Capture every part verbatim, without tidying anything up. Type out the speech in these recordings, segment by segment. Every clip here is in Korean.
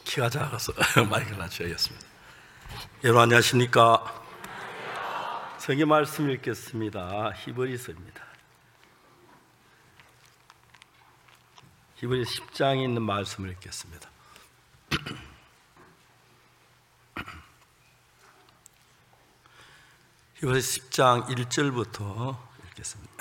키가 작아서 마이크를 낮춰야겠습니다. 여러분 안녕하십니까? 성경 말씀 읽겠습니다. 히브리서입니다. 히브리서 십 장에 있는 말씀을 읽겠습니다. 히브리서 십 장 일 절부터 읽겠습니다.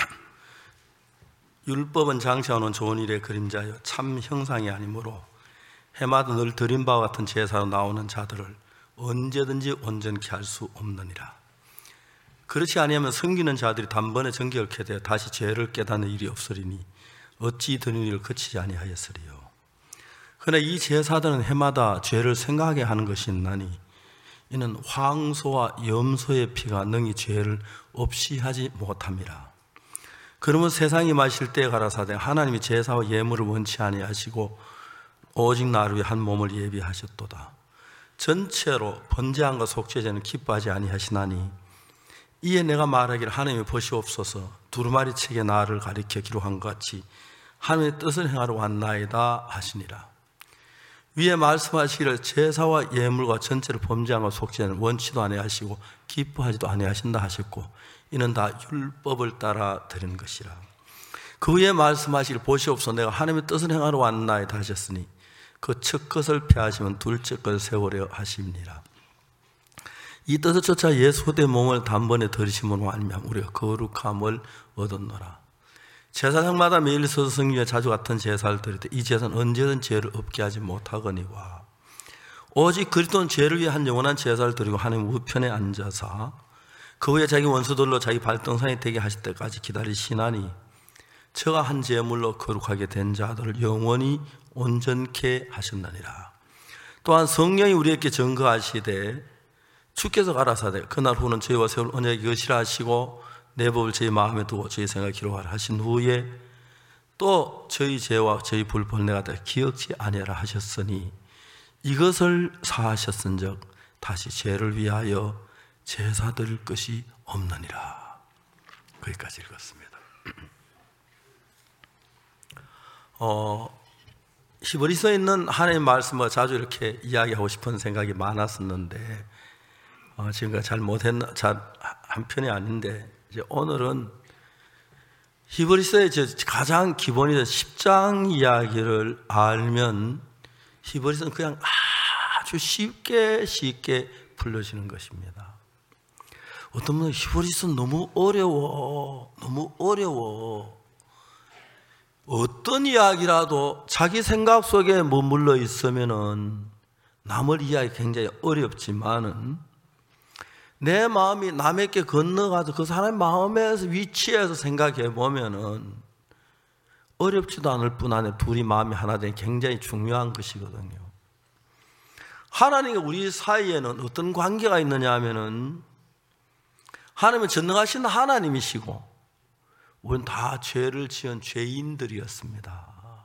율법은 장차오는 좋은 일의 그림자여 참 형상이 아니므로 해마다 늘 드린 바와 같은 제사로 나오는 자들을 언제든지 온전케 할 수 없느니라. 그렇지 아니하면 섬기는 자들이 단번에 정결케 되어 다시 죄를 깨닫는 일이 없으리니 어찌 드린 일을 그치지 아니하였으리요. 그러나 이 제사들은 해마다 죄를 생각하게 하는 것이 있나니 이는 황소와 염소의 피가 능히 죄를 없이 하지 못함이라. 그러면 세상이 마실 때에 가라사대 하나님이 제사와 예물을 원치 아니하시고 오직 나를 위해 한 몸을 예비하셨도다. 전체로 번제함과 속죄제는 기뻐하지 아니하시나니 이에 내가 말하기를 하나님이 보시옵소서 두루마리 책에 나를 가리켜 기록한 것 같이 하나님의 뜻을 행하러 왔나이다 하시니라. 위에 말씀하시기를 제사와 예물과 전체로 범죄함과 속죄는 원치도 아니하시고 기뻐하지도 아니하신다 하셨고 이는 다 율법을 따라 드리는 것이라. 그 위에 말씀하시기를 보시옵소서 내가 하나님의 뜻을 행하러 왔나이다 하셨으니 그 첫 것을 폐하시면 둘째 것을 세우려 하십니다. 이 뜻을 쫓아 예수 그리스도의 몸을 단번에 들이심으로 말미암아 우리가 거룩함을 얻었노라. 제사장마다 매일 서서 성경에 자주 같은 제사를 드릴 때 이 제사는 언제든 죄를 없게 하지 못하거니와 오직 그리스도는 죄를 위해 한 영원한 제사를 드리고 하나님 우편에 앉아서 그 후에 자기 원수들로 자기 발등상이 되게 하실 때까지 기다리시나니 저가 한 제물로 거룩하게 된 자들을 영원히 온전케 하셨느니라. 또한 성령이 우리에게 증거하시되 주께서 가라사대 그날 후는 저희와 세울 언약이 이것이라 하시고 내 법을 저희 마음에 두고 저희 생각에 기록하라 하신 후에 또 저희 죄와 저희 불법을 내가 다 기억지 아니하라 하셨으니 이것을 사하셨은즉 다시 죄를 위하여 제사 드릴 것이 없느니라. 거기까지 읽었습니다. 어, 히브리서에 있는 하나님의 말씀을 자주 이렇게 이야기하고 싶은 생각이 많았었는데 어, 지금까지 잘 못했나, 잘 한 편이 아닌데 이제 오늘은 히브리서의 가장 기본이 십 장 이야기를 알면 히브리서는 그냥 아주 쉽게 쉽게 풀려지는 것입니다. 어떤 분은 히브리서는 너무 어려워, 너무 어려워. 어떤 이야기라도 자기 생각 속에 머물러 있으면은 남을 이해하기 굉장히 어렵지만은 내 마음이 남에게 건너가서 그 사람의 마음에서 위치에서 생각해 보면은 어렵지도 않을 뿐 아니라 둘이 마음이 하나 되는 굉장히 중요한 것이거든요. 하나님과 우리 사이에는 어떤 관계가 있느냐 하면은 하나님은 전능하신 하나님이시고 우리는 다 죄를 지은 죄인들이었습니다.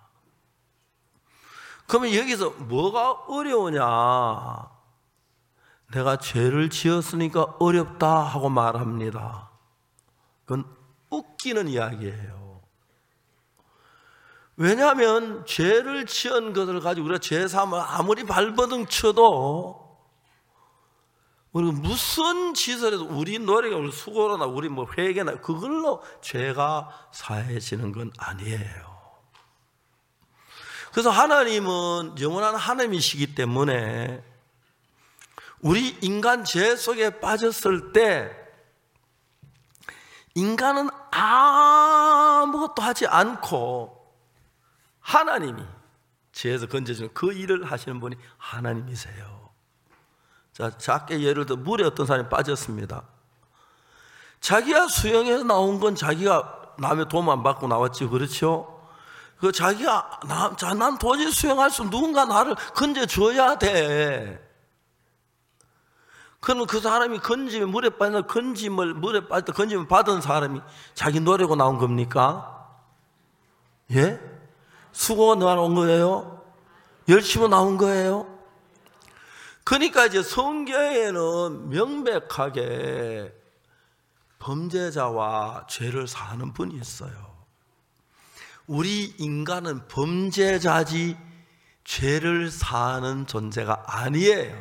그러면 여기서 뭐가 어려우냐? 내가 죄를 지었으니까 어렵다 하고 말합니다. 그건 웃기는 이야기예요. 왜냐하면 죄를 지은 것을 가지고 우리가 죄사함을 아무리 발버둥 쳐도 우리가 무슨 짓을 해도 우리 노력이 우리 수고로나 우리 뭐 회개나 그걸로 죄가 사해지는 건 아니에요. 그래서 하나님은 영원한 하나님이시기 때문에 우리 인간 죄 속에 빠졌을 때 인간은 아무것도 하지 않고 하나님이 죄에서 건져주는 그 일을 하시는 분이 하나님이세요. 자, 작게 예를 들어 물에 어떤 사람이 빠졌습니다. 자기가 수영해서 나온 건 자기가 남의 도움 안 받고 나왔지, 그렇죠? 그 자기가 나, 자, 난 도저히 수영할 수 누군가 나를 건져줘야 돼. 그러면 그 사람이 건짐에 물에 빠져 건짐을 물에 빠져 건짐을 받은 사람이 자기 노래고 나온 겁니까? 예? 수고가 나온 거예요? 열심히 나온 거예요? 그러니까 이제 성경에는 명백하게 범죄자와 죄를 사하는 분이 있어요. 우리 인간은 범죄자지 죄를 사하는 존재가 아니에요.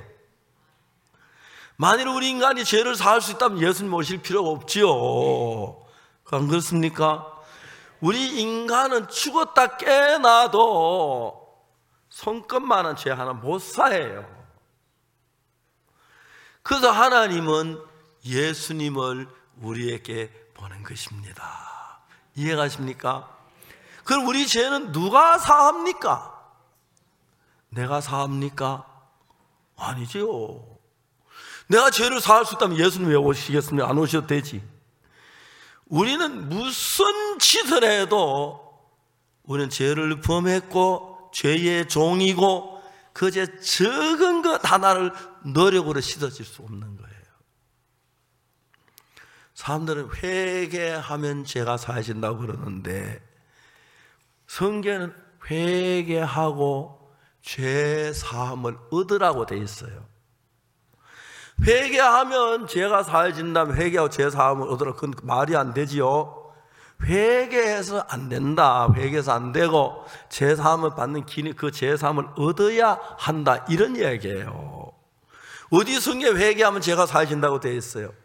만일 우리 인간이 죄를 사할 수 있다면 예수님 오실 필요가 없지요. 안 그렇습니까? 우리 인간은 죽었다 깨어나도 손끝만한 죄 하나 못 사해요. 그래서 하나님은 예수님을 우리에게 보낸 것입니다. 이해가십니까? 그럼 우리 죄는 누가 사합니까? 내가 사합니까? 아니지요. 내가 죄를 사할 수 있다면 예수님 왜 오시겠습니까? 안 오셔도 되지. 우리는 무슨 짓을 해도 우리는 죄를 범했고 죄의 종이고 그제 적은 것 하나를 노력으로 씻어질 수 없는 거예요. 사람들은 회개하면 죄가 사해진다고 그러는데 성경에는 회개하고 죄 사함을 얻으라고 돼 있어요. 회개하면 죄가 사해진다면 회개하고 죄 사함을 얻으라, 그건 말이 안 되지요. 회개해서 안 된다, 회개해서 안 되고 죄 사함을 받는 길이 그 죄 사함을 얻어야 한다, 이런 이야기예요. 어디 성경에 회개하면 죄가 사해진다고 되어 있어요?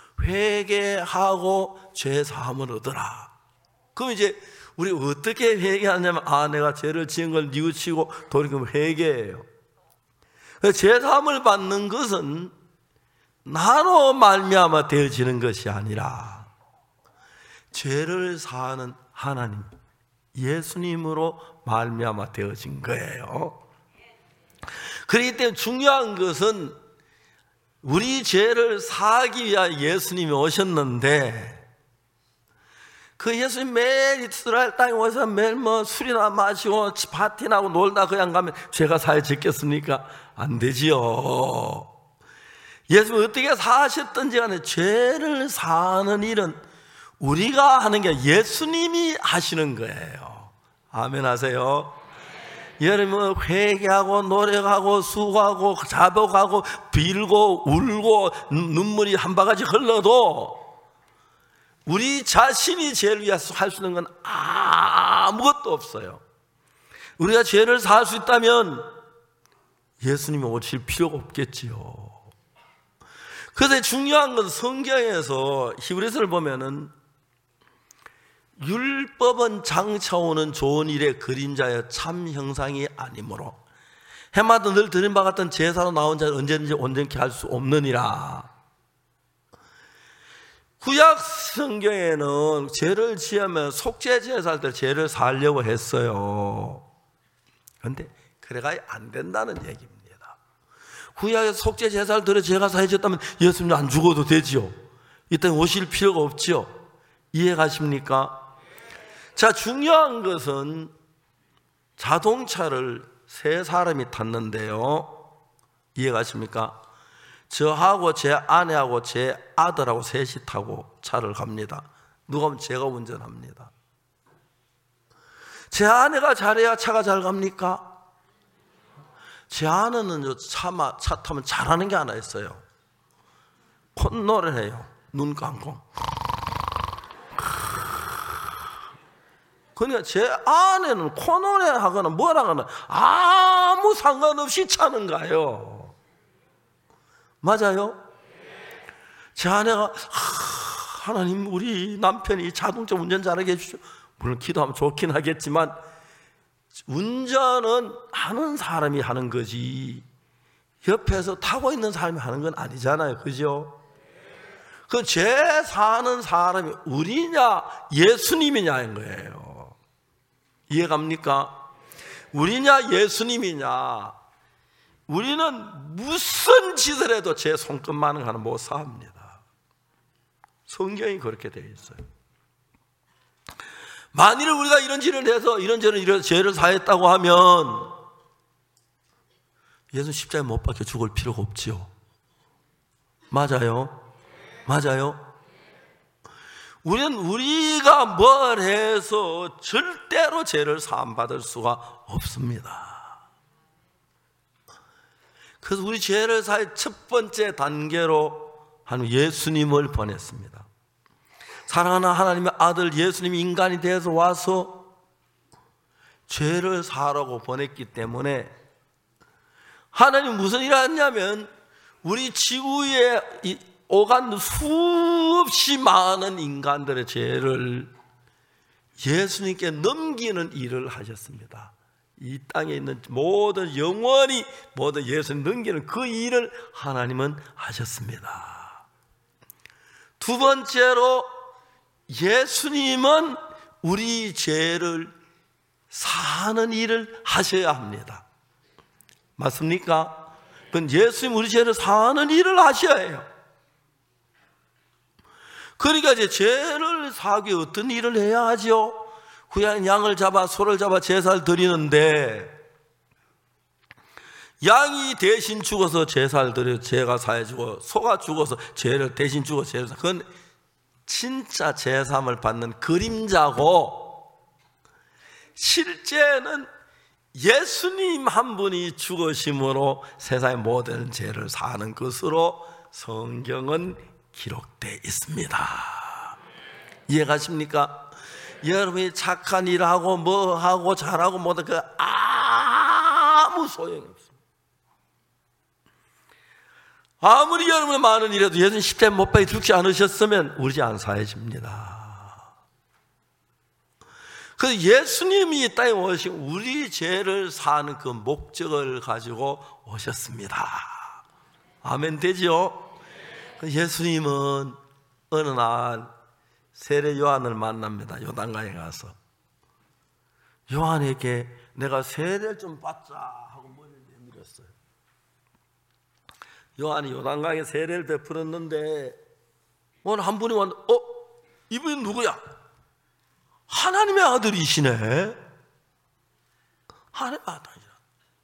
회개하고 죄 사함을 얻어라. 그럼 이제 우리 어떻게 회개하냐면, 아, 내가 죄를 지은 걸 뉘우치고 돌이키면 회개예요. 죄 사함을 받는 것은 나로 말미암아 되어지는 것이 아니라 죄를 사하는 하나님, 예수님으로 말미암아 되어진 거예요. 그렇기 때문에 중요한 것은 우리 죄를 사하기 위하여 예수님이 오셨는데, 그 예수님 매일 이스라엘 땅에 오셔서 매일 뭐 술이나 마시고 파티나고 놀다 그냥 가면 죄가 사해졌겠습니까? 안 되지요. 예수님이 어떻게 사하셨든지 간에 죄를 사하는 일은 우리가 하는 게 아니라 예수님이 하시는 거예요. 아멘 하세요. 여러분, 회개하고 노력하고 수고하고 자복하고 빌고 울고 눈물이 한 바가지 흘러도 우리 자신이 죄를 위해서 할 수 있는 건 아무것도 없어요. 우리가 죄를 사할 수 있다면 예수님이 오실 필요가 없겠지요. 그래서 중요한 건 성경에서 히브리서를 보면은 율법은 장차오는 좋은 일의 그림자여 참 형상이 아니므로 해마다 늘 드린 바 같은 제사로 나온 자는 언제든지 온전케 할 수 없느니라. 구약 성경에는 죄를 지으면 속죄 제사할 때 죄를 사하려고 했어요. 그런데 그래가 안 된다는 얘기입니다. 구약에서 속죄 제사를 드려 죄가 사해졌다면 예수님 안 죽어도 되지요. 이때는 오실 필요가 없지요. 이해 가십니까? 자, 중요한 것은 자동차를 세 사람이 탔는데요. 이해 가십니까? 저하고 제 아내하고 제 아들하고 셋이 타고 차를 갑니다. 누가 하면 제가 운전합니다. 제 아내가 잘해야 차가 잘 갑니까? 제 아내는 차, 차 타면 잘하는 게 하나 있어요. 콧노래를 해요. 눈 감고. 그러니까 제 아내는 콧노래 하거나 뭐라 하거나 아무 상관없이 차는 가요. 맞아요? 제 아내가, 하나님 우리 남편이 자동차 운전 잘하게 해주죠. 물론 기도하면 좋긴 하겠지만 운전은 하는 사람이 하는 거지 옆에서 타고 있는 사람이 하는 건 아니잖아요. 그죠? 그 죄 사는 사람이 우리냐 예수님이냐인 거예요. 이해갑니까? 우리냐 예수님이냐. 우리는 무슨 짓을 해도 제 손끝만은 하나 못 사합니다. 성경이 그렇게 되어 있어요. 만일 우리가 이런 죄를 해서 이런 죄를 이런 죄를 사했다고 하면 예수 십자가에 못 박혀 죽을 필요가 없지요. 맞아요? 맞아요? 우리는 우리가 뭘 해서 절대로 죄를 사함받을 수가 없습니다. 그래서 우리 죄를 사할 첫 번째 단계로 하나님 예수님을 보냈습니다. 사랑하는 하나님의 아들 예수님이 인간이 되어서 와서 죄를 사라고 보냈기 때문에 하나님 무슨 일을 했냐면 우리 지구에 오간 수없이 많은 인간들의 죄를 예수님께 넘기는 일을 하셨습니다. 이 땅에 있는 모든 영원히 모든 예수님 넘기는 그 일을 하나님은 하셨습니다. 두 번째로 예수님은 우리 죄를 사는 일을 하셔야 합니다. 맞습니까? 그건 예수님 우리 죄를 사는 일을 하셔야 해요. 그러니까 이제 죄를 사기 위해 어떤 일을 해야 하죠? 그냥 양을 잡아 소를 잡아 제사를 드리는데 양이 대신 죽어서 제사를 드려 죄가 사해지고 소가 죽어서 죄를 대신 죽어 죄를 사. 그건 진짜 제사함을 받는 그림자고 실제는 예수님 한 분이 죽으심으로 세상의 모든 죄를 사는 것으로 성경은 기록되어 있습니다. 이해가십니까? 여러분이 착한 일하고 뭐하고 잘하고 뭐다 그 아무 소용이 없습니다. 아무리 여러분의 많은 일해도 예수님 십자가에 못 박혀 죽지 않으셨으면 우리 죄 안 사해집니다. 그래서 예수님이 이 땅에 오신 우리 죄를 사는 그 목적을 가지고 오셨습니다. 아멘 되죠? 예수님은 어느 날 세례 요한을 만납니다. 요단강에 가서 요한에게 내가 세례를 좀 받자 하고 머리를 내밀었어요. 요한이 요단강에 세례를 베풀었는데 오늘 한 분이 왔는데 어? 이분이 누구야? 하나님의 아들이시네. 하나님의 아들이야.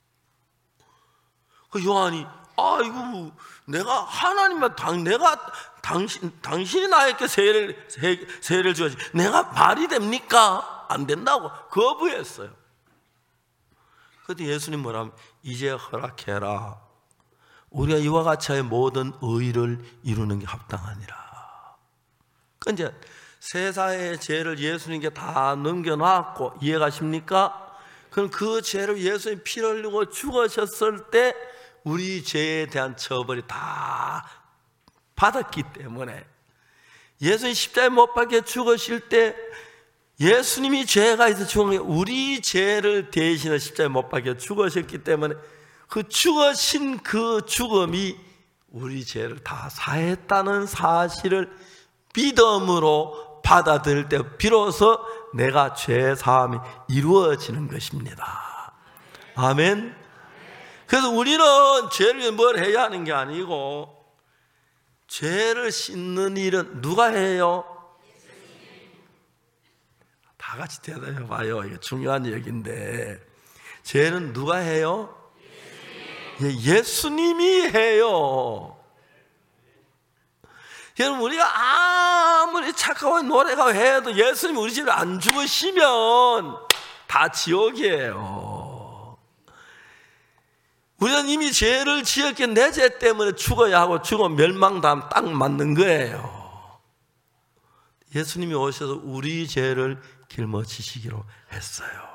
그 요한이 아이고 내가 하나님의 당 내가 당신 당신이 나에게 세례를 세, 세례를 줘야지 내가 말이 됩니까? 안 된다고 거부했어요. 그때 예수님 뭐라면 이제 허락해라. 우리가 이와 같이 모든 의를 이루는 게 합당하니라. 그 이제 세상의 죄를 예수님께 다 넘겨놨고 이해가십니까? 그럼 그 죄를 예수님 피를 흘리고 죽으셨을 때 우리 죄에 대한 처벌이 다 받았기 때문에 예수님 십자가에 못 박혀 죽으실 때 예수님이 죄가 있어 죽은 게 우리 죄를 대신해 십자가에 못 박혀 죽으셨기 때문에 그 죽으신 그 죽음이 우리 죄를 다 사했다는 사실을 믿음으로 받아들일 때 비로소 내가 죄 사함이 이루어지는 것입니다. 아멘. 그래서 우리는 죄를 뭘 해야 하는 게 아니고 죄를 씻는 일은 누가 해요? 다 같이 대답해 봐요. 이게 중요한 얘기인데 죄는 누가 해요? 예수님이 해요. 여러분 우리가 아무리 착하고 노래가 해도 예수님이 우리 집에 안 죽으시면 다 지옥이에요. 우리는 이미 죄를 지었기에 내 죄 때문에 죽어야 하고 죽으면 멸망당하면 딱 맞는 거예요. 예수님이 오셔서 우리 죄를 짊어지시기로 했어요.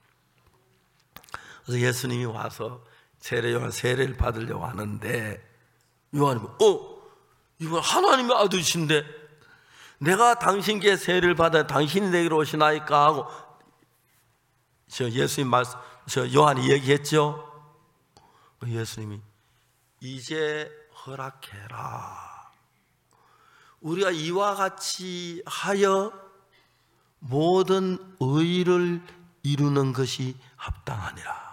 그래서 예수님이 와서 세례 요한 세례를 받으려고 하는데 요한이 어? 이건 하나님의 아들이신데 내가 당신께 세례를 받아 당신이 내게로 오시나이까 하고 저 예수님 말씀 저 요한이 얘기했죠. 예수님이 이제 허락해라. 우리가 이와 같이 하여 모든 의를 이루는 것이 합당하니라.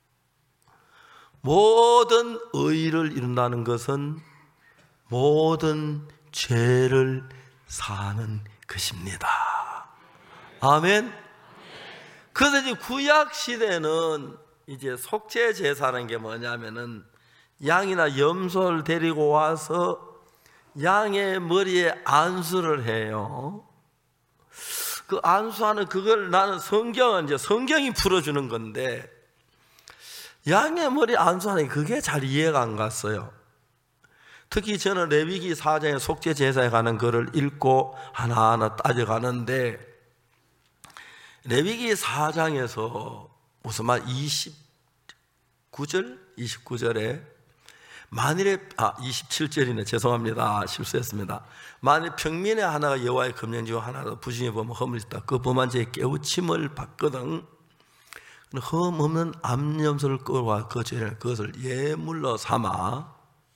모든 의를 이룬다는 것은 모든 죄를 사는 것입니다. 아멘. 그래서 이제 구약 시대는 이제 속죄 제사라는 게 뭐냐면은 양이나 염소를 데리고 와서 양의 머리에 안수를 해요. 그 안수하는 그걸 나는 성경은 이제 성경이 풀어주는 건데 양의 머리 안수하는 게 그게 잘 이해가 안 갔어요. 특히 저는 레위기 사 장의 속죄 제사에 관한 글을 읽고 하나하나 따져가는데 레위기 사 장에서 무슨 말 이십구 절 이십구 절에 만일에 아 이십칠 절이네 죄송합니다 실수했습니다. 만일 평민의 하나가 여호와의 금령 중 하나라도 부정히 범하면 허물이 있다. 그 범한 죄에 깨우침을 받거든 흠 없는 암염소를 끌어와 그 죄를 그것을 예물로 삼아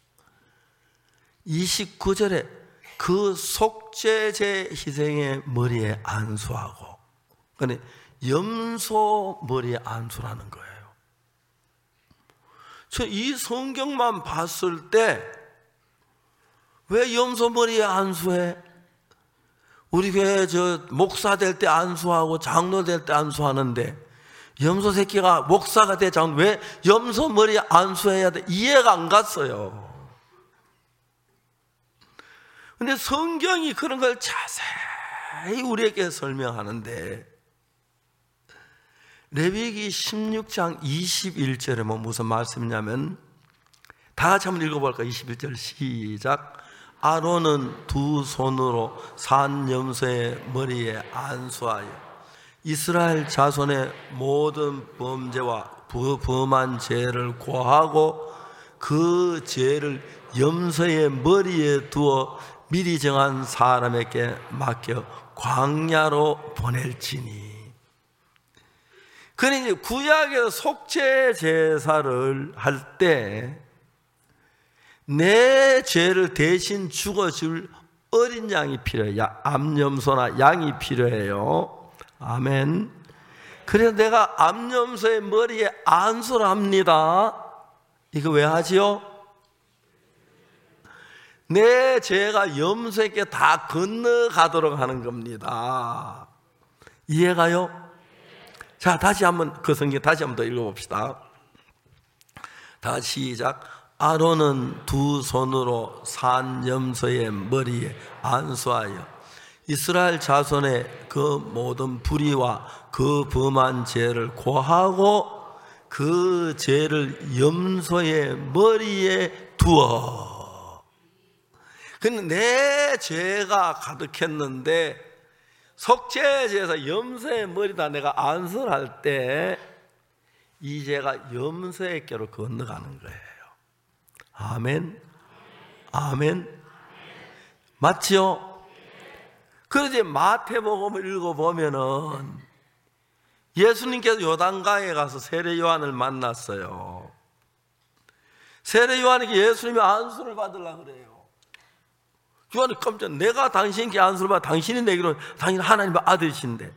이십구 절에 그 속죄제 희생의 머리에 안수하고 그러니까 염소 머리에 안수라는 거예요. 저 이 성경만 봤을 때 왜 염소 머리에 안수해? 우리 교회 저 목사 될 때 안수하고 장로 될 때 안수하는데 염소 새끼가 목사가 돼 장로 왜 염소 머리에 안수해야 돼? 이해가 안 갔어요. 근데 성경이 그런 걸 자세히 우리에게 설명하는데 레위기 십육 장 이십일 절에 뭐 무슨 말씀이냐면 다 같이 한번 읽어볼까요? 이십일 절 시작. 아론은 두 손으로 산 염소의 머리에 안수하여 이스라엘 자손의 모든 범죄와 범한 죄를 고하고 그 죄를 염소의 머리에 두어 미리 정한 사람에게 맡겨 광야로 보낼지니. 그러니 구약의 속죄 제사를 할 때 내 죄를 대신 죽어줄 어린 양이 필요해요. 암염소나 양이 필요해요. 아멘. 그래서 내가 암염소의 머리에 안수를 합니다. 이거 왜 하지요? 내 죄가 염소에게 다 건너가도록 하는 겁니다. 이해가요? 자, 다시 한번 그 성경 다시 한번 더 읽어봅시다. 다 같이 시작. 아론은 두 손으로 산 염소의 머리에 안수하여 이스라엘 자손의 그 모든 불의와 그 범한 죄를 고하고 그 죄를 염소의 머리에 두어. 근데 내 죄가 가득했는데 속죄제에서 염소의 머리다 내가 안수를 할 때 이 죄가 염소에게로 건너가는 거예요. 아멘. 아멘. 맞죠? 그러지 마태복음을 읽어보면은 예수님께서 요단강에 가서 세례 요한을 만났어요. 세례 요한에게 예수님이 안수를 받으려고 그래요. 요한이 깜짝 내가 당신께 안수를 받아 당신이 내기로 당신 하나님의 아들이신데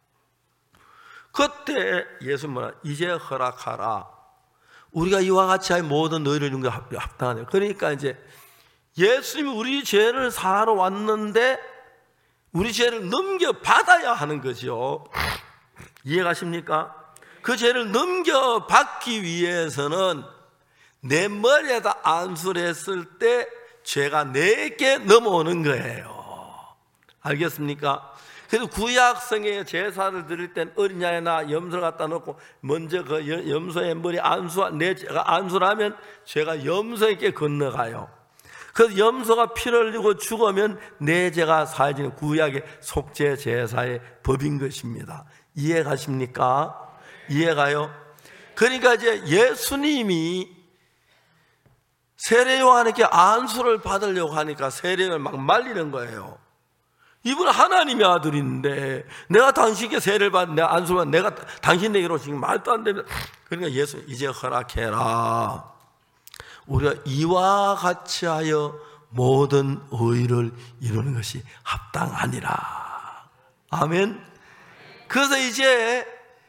그때 예수님 뭐라 이제 허락하라. 우리가 이와 같이 할 모든 너희를 이룬 게 합당하네. 그러니까 이제 예수님이 우리 죄를 사하러 왔는데 우리 죄를 넘겨받아야 하는 거죠. 이해가십니까? 그 죄를 넘겨받기 위해서는 내 머리에다 안수를 했을 때 죄가 내게 넘어오는 거예요. 알겠습니까? 그래서 구약성에 제사를 드릴 땐 어린 양이나 염소를 갖다 놓고 먼저 그 염소의 머리 안수, 내 죄가 안수를 하면 죄가 염소에게 건너가요. 그래서 염소가 피를 흘리고 죽으면 내 죄가 사해지는 구약의 속죄 제사의 법인 것입니다. 이해가십니까? 이해가요? 그러니까 이제 예수님이 세례 요한에게 안수를 받으려고 하니까 세례를 막 말리는 거예요. 이분은 하나님의 아들인데 내가 당신께 세례를 받는 내가 안수를 받는 내가 당신에게로 지금 말도 안 됩니다. 그러니까 예수 이제 허락해라. 우리가 이와 같이 하여 모든 의를 이루는 것이 합당하니라. 아멘. 그래서 이제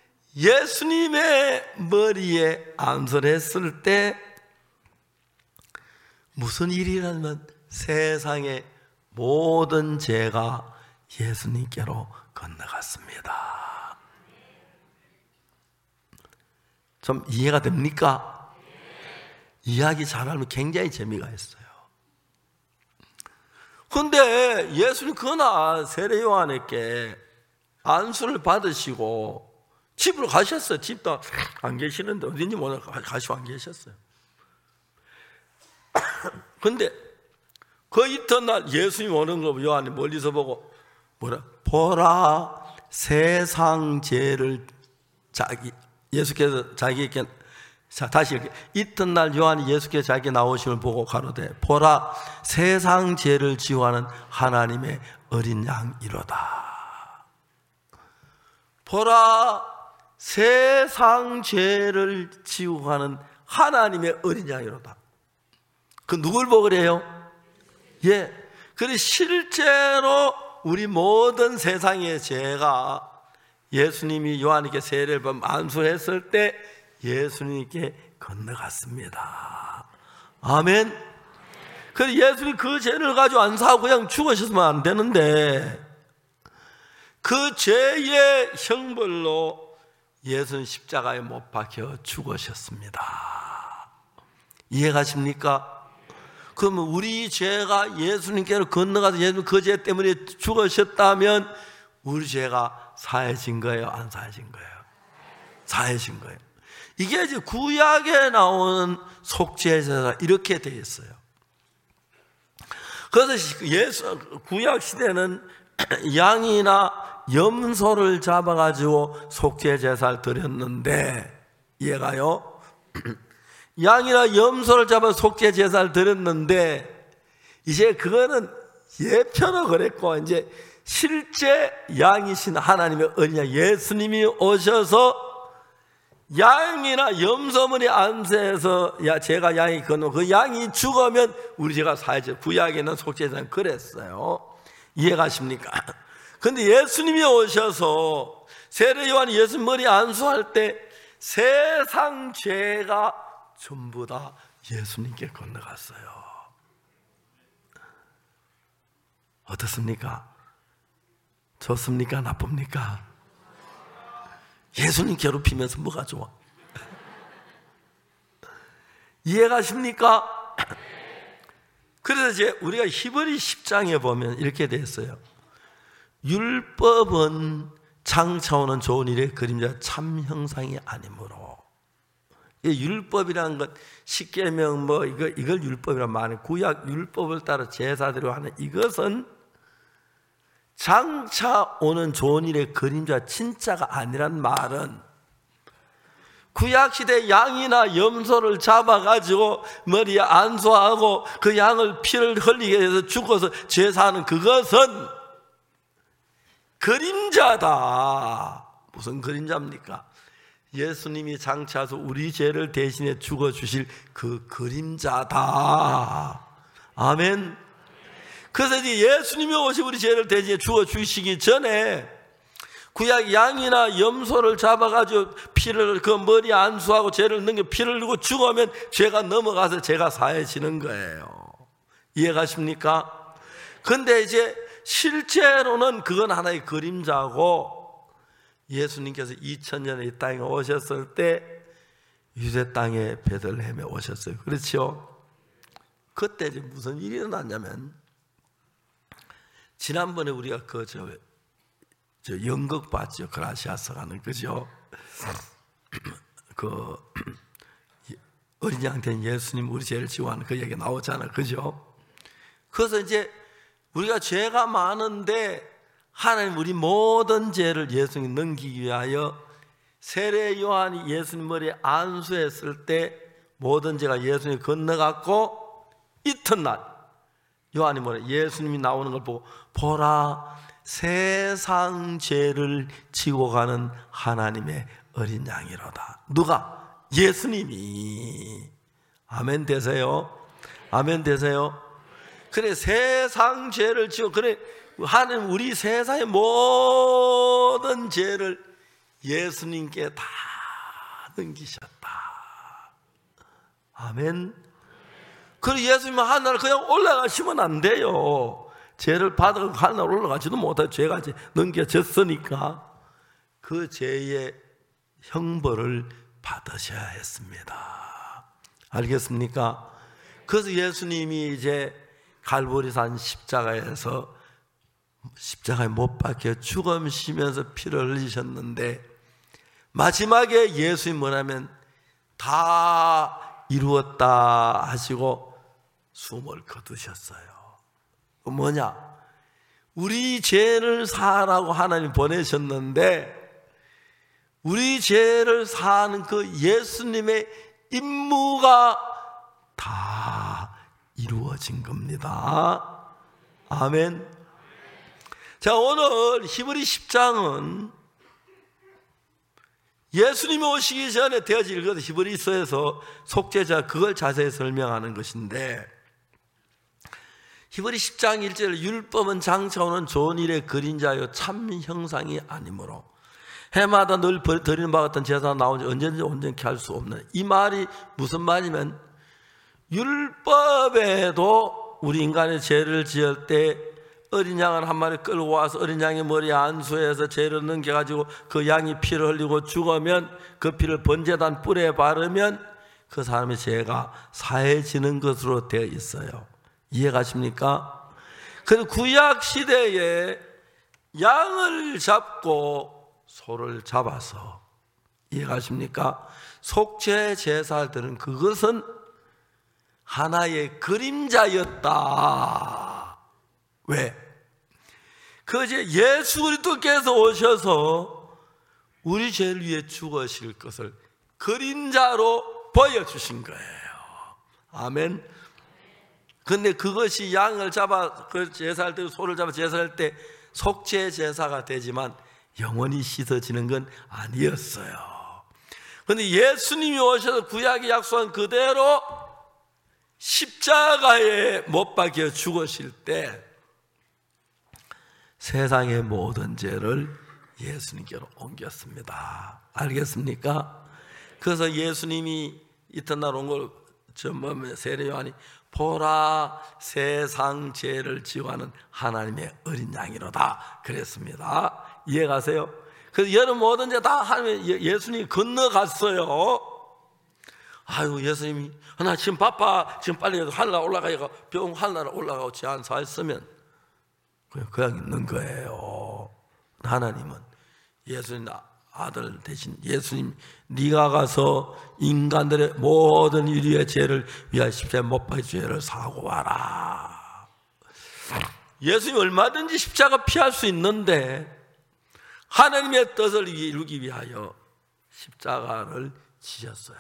예수님의 머리에 안수를 했을 때 무슨 일이라면 세상의 모든 죄가 예수님께로 건너갔습니다. 좀 이해가 됩니까? 이야기 잘하면 굉장히 재미가 있어요. 그런데 예수님 그날 세례 요한에게 안수를 받으시고 집으로 가셨어요. 집도 안 계시는데 어딘지 모르고 가시고 안 계셨어요. 그런데 그 이튿날 예수님 오는 거 요한이 멀리서 보고 뭐라? 보라 세상 죄를 자기 예수께서 자기에게 자 다시 이렇게 이튿날 요한이 예수께서 자기에게 나오심을 보고 가로되 보라 세상 죄를 지우하는 하나님의 어린 양이로다. 보라 세상 죄를 지우하는 하나님의 어린 양이로다. 그 누굴 보고 그래요? 예. 그래 실제로 우리 모든 세상의 죄가 예수님이 요한에게 세례를 받아 안수했을 때 예수님께 건너갔습니다. 아멘. 그래 예수님 그 죄를 가지고 안수하고 그냥 죽으셨으면 안 되는데 그 죄의 형벌로 예수는 십자가에 못 박혀 죽으셨습니다. 이해가십니까? 그러면 우리 죄가 예수님께로 건너가서 예수님 그 죄 때문에 죽으셨다면 우리 죄가 사해진 거예요? 안 사해진 거예요? 사해진 거예요. 이게 이제 구약에 나오는 속죄제가 이렇게 되어 있어요. 그래서 예수, 구약 시대는 양이나 염소를 잡아가지고 속죄제사를 드렸는데, 이해가요? 양이나 염소를 잡아 속죄제사를 드렸는데, 이제 그거는 예표로 그랬고, 이제 실제 양이신 하나님의 어린 양 예수님이 오셔서 양이나 염소물이 안수해서 야 제가 양이 건너 그 양이 죽으면 우리 죄가 사해져. 구약에는 속죄제사는 그랬어요. 이해가십니까? 근데 예수님이 오셔서 세례 요한이 예수 머리 안수할 때 세상 죄가 전부 다 예수님께 건너갔어요. 어떻습니까? 좋습니까? 나쁩니까? 예수님 괴롭히면서 뭐가 좋아? 이해가십니까? 그래서 이제 우리가 히브리 십 장에 보면 이렇게 돼 있어요. 율법은 장차 오는 좋은 일의 그림자 참 형상이 아니므로. 이 율법이라는 것 십계명 뭐 이거 이걸 율법이란 말이에요. 구약 율법을 따라 제사대로 하는 이것은 장차 오는 좋은 일의 그림자 진짜가 아니란 말은 구약시대 양이나 염소를 잡아가지고 머리에 안수하고 그 양을 피를 흘리게 해서 죽어서 제사하는 그것은 그림자다. 무슨 그림자입니까? 예수님이 장차서 우리 죄를 대신해 죽어주실 그 그림자다. 아멘. 그래서 이제 예수님이 오시 우리 죄를 대신해 죽어주시기 전에 구약 양이나 염소를 잡아가지고 피를 그 머리에 안수하고 죄를 넘겨 피를 흘리고 죽으면 죄가 넘어가서 죄가 사해지는 거예요. 이해가십니까? 근데 이제 실제로는 그건 하나의 그림자고 예수님께서 이천 년에 이 땅에 오셨을 때 유대 땅에 베들레헴에 오셨어요. 그렇죠? 그때 이제 무슨 일이 일어났냐면 지난번에 우리가 그 저 저 연극 봤죠. 그라시아스 가는 그죠? 그 어린 양 된 예수님 우리 죄를 지우하는 그 얘기 나오잖아. 그죠? 그래서 이제 우리가 죄가 많은데 하나님 우리 모든 죄를 예수님 넘기기 위하여 세례 요한이 예수님 머리에 안수했을 때 모든 죄가 예수님이 건너갔고 이튿날 요한이 뭐래? 예수님이 나오는 걸 보고 보라 세상 죄를 지고 가는 하나님의 어린 양이로다. 누가? 예수님이. 아멘 되세요? 아멘 되세요? 그래 세상 죄를 지고 그래 하나님 우리 세상의 모든 죄를 예수님께 다 넘기셨다. 아멘. 그래 예수님은 하늘을 그냥 올라가시면 안 돼요. 죄를 받아서 하늘 올라가지도 못하고 죄가 이제 넘겨졌으니까 그 죄의 형벌을 받으셔야 했습니다. 알겠습니까? 그래서 예수님이 이제 갈보리산 십자가에서 십자가에 못 박혀 죽으시면서 피를 흘리셨는데 마지막에 예수님 뭐냐면 다 이루었다 하시고 숨을 거두셨어요. 뭐냐? 우리 죄를 사라고 하나님 보내셨는데 우리 죄를 사는 그 예수님의 임무가 다 이루어진 겁니다. 아멘. 자, 오늘 히브리 십 장은 예수님이 오시기 전에 되어질 읽어도 히브리서에서 속죄자 그걸 자세히 설명하는 것인데, 히브리 십 장 일 절 율법은 장차오는 좋은 일의 그림자요 참 형상이 아니므로 해마다 늘 드리는 바와 같은 제사가 나오지 언제든지 온전케 할 수 없는, 이 말이 무슨 말이면 율법에도 우리 인간의 죄를 지을 때 어린 양을 한 마리 끌고 와서 어린 양의 머리에 안수해서 죄를 넘겨가지고 그 양이 피를 흘리고 죽으면 그 피를 번제단 뿔에 바르면 그 사람의 죄가 사해지는 것으로 되어 있어요. 이해가십니까? 그래서 구약 시대에 양을 잡고 소를 잡아서, 이해가십니까? 속죄 제사를 드는 그것은 하나의 그림자였다. 왜? 그 이제 예수 그리스도께서 오셔서 우리 죄를 위해 죽으실 것을 그림자로 보여주신 거예요. 아멘. 근데 그것이 양을 잡아 그 제사할 때, 소를 잡아 제사할 때 속죄 제사가 되지만 영원히 씻어지는 건 아니었어요. 그런데 예수님이 오셔서 구약이 약속한 그대로 십자가에 못 박혀 죽으실 때 세상의 모든 죄를 예수님께로 옮겼습니다. 알겠습니까? 그래서 예수님이 이튿날 온 걸 전범에 세례 요한이 보라 세상 죄를 지워하는 하나님의 어린 양이로다 그랬습니다. 이해가세요? 그래서 여러분 모든 죄 다 하나님의 예수님이 건너갔어요. 아유, 예수님이 나 지금 바빠, 지금 빨리 하늘나라 올라가야 병 하늘나라 올라가고 죄 안 사했으면 그냥 있는 거예요. 하나님은 예수님 아들 대신 예수님, 네가 가서 인간들의 모든 인류의 죄를 위하여 십자가에 못 박혀 죄를 사고 와라. 예수님이 얼마든지 십자가 피할 수 있는데 하나님의 뜻을 이루기 위하여 십자가를 지셨어요.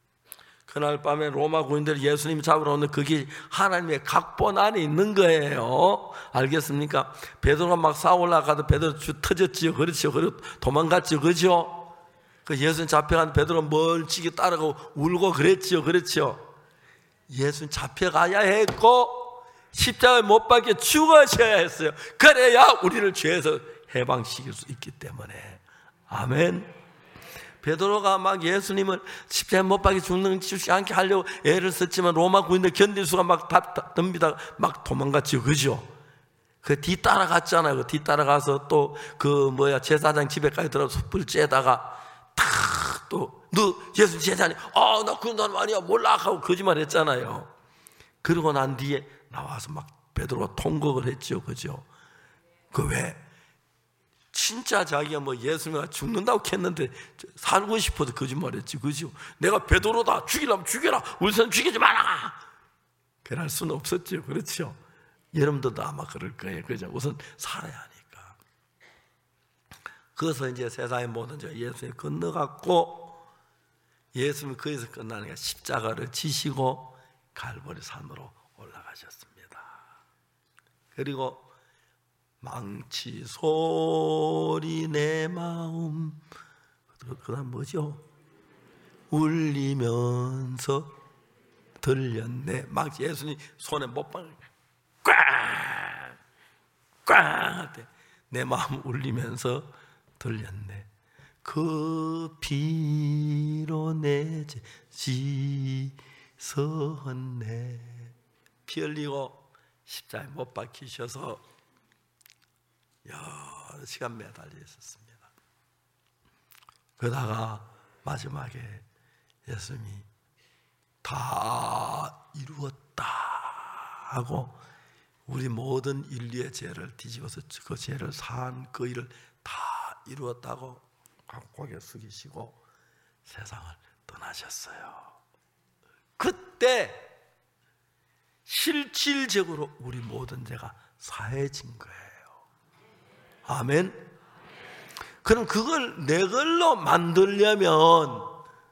그날 밤에 로마 군인들이 예수님 잡으러 오는데 그게 하나님의 각본 안에 있는 거예요. 알겠습니까? 베드로가 막 싸우려고 베드로 주 터졌지요. 그렇죠. 그리고 도망갔죠. 그죠? 그 예수님 잡혀간 베드로 멀찍이 따라가고 울고 그랬지요. 그렇죠. 예수님 잡혀가야 했고 십자가에 못 박혀 죽으셔야 했어요. 그래야 우리를 죄에서 해방시킬 수 있기 때문에. 아멘. 베드로가 막 예수님을 십자가에 못 박혀 죽는 죽지 않게 하려고 애를 썼지만 로마 군인들 견딜 수가 막 덤비다가 막 도망갔죠. 그죠? 그 뒤 따라갔잖아요. 그 뒤 따라가서 또 그 뭐야 제사장 집에까지 들어가서 숯불 쬐다가 탁 또 너 예수 제자니? 아, 나 그런 사람 아니야 몰라 하고 거짓말 했잖아요. 그러고 난 뒤에 나와서 막 베드로가 통곡을 했죠. 그죠? 그 왜? 진짜 자기가 뭐 예수님이 죽는다고 했는데 살고 싶어도 거짓말했지. 그죠? 내가 베드로다, 죽이려면 죽여라, 우리 선 죽이지 마라. 그럴 수는 없었죠. 그렇죠? 여러분들도 아마 그럴 거예요. 그죠? 우선 살아야 하니까. 그래서 이제 세상의 모든 죄 예수님이 건너갔고, 예수님이 거기서 끝나니까 십자가를 지시고 갈보리 산으로 올라가셨습니다. 그리고 망치 소리 내 마음, 그 다음 뭐죠? 울리면서 들렸네. 망치 예수님 손에 못박을 꽝꽝 할 때 내 마음 울리면서 들렸네. 그 피로 내 죄 씻었네. 피 흘리고 십자가에 못 박히셔서 여러 시간 매달려 있었습니다. 그러다가 마지막에 예수님이 다 이루었다 하고 우리 모든 인류의 죄를 뒤집어서 그 죄를 사한 그 일을 다 이루었다고 고개 숙이시고 세상을 떠나셨어요. 그때 실질적으로 우리 모든 죄가 사해진 거예요. 아멘. 그럼 그걸 내 걸로 만들려면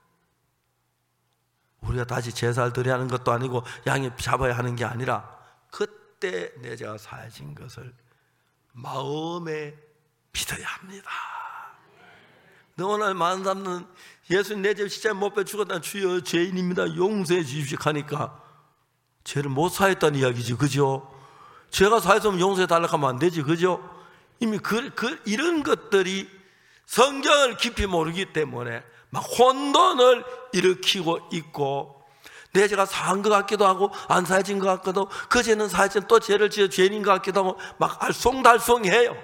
우리가 다시 제사를 드려야 하는 것도 아니고 양이 잡아야 하는 게 아니라 그때 내 죄가 사해진 것을 마음에 믿어야 합니다. 오늘 많은 사람들은 예수님 내 죄 십자가에 못 배 죽었다는 주여 죄인입니다 용서해 주십시오 하니까 죄를 못 사했다는 이야기지, 그죠? 죄가 사했으면 용서해 달라고 하면 안 되지, 그죠? 이미 그, 그 이런 것들이 성경을 깊이 모르기 때문에 막 혼돈을 일으키고 있고, 내 죄가 사한 것 같기도 하고 안 사해진 것 같기도 하고 그 죄는 사해진 또 죄를 지어 죄인인 것 같기도 하고 막 알쏭달쏭해요.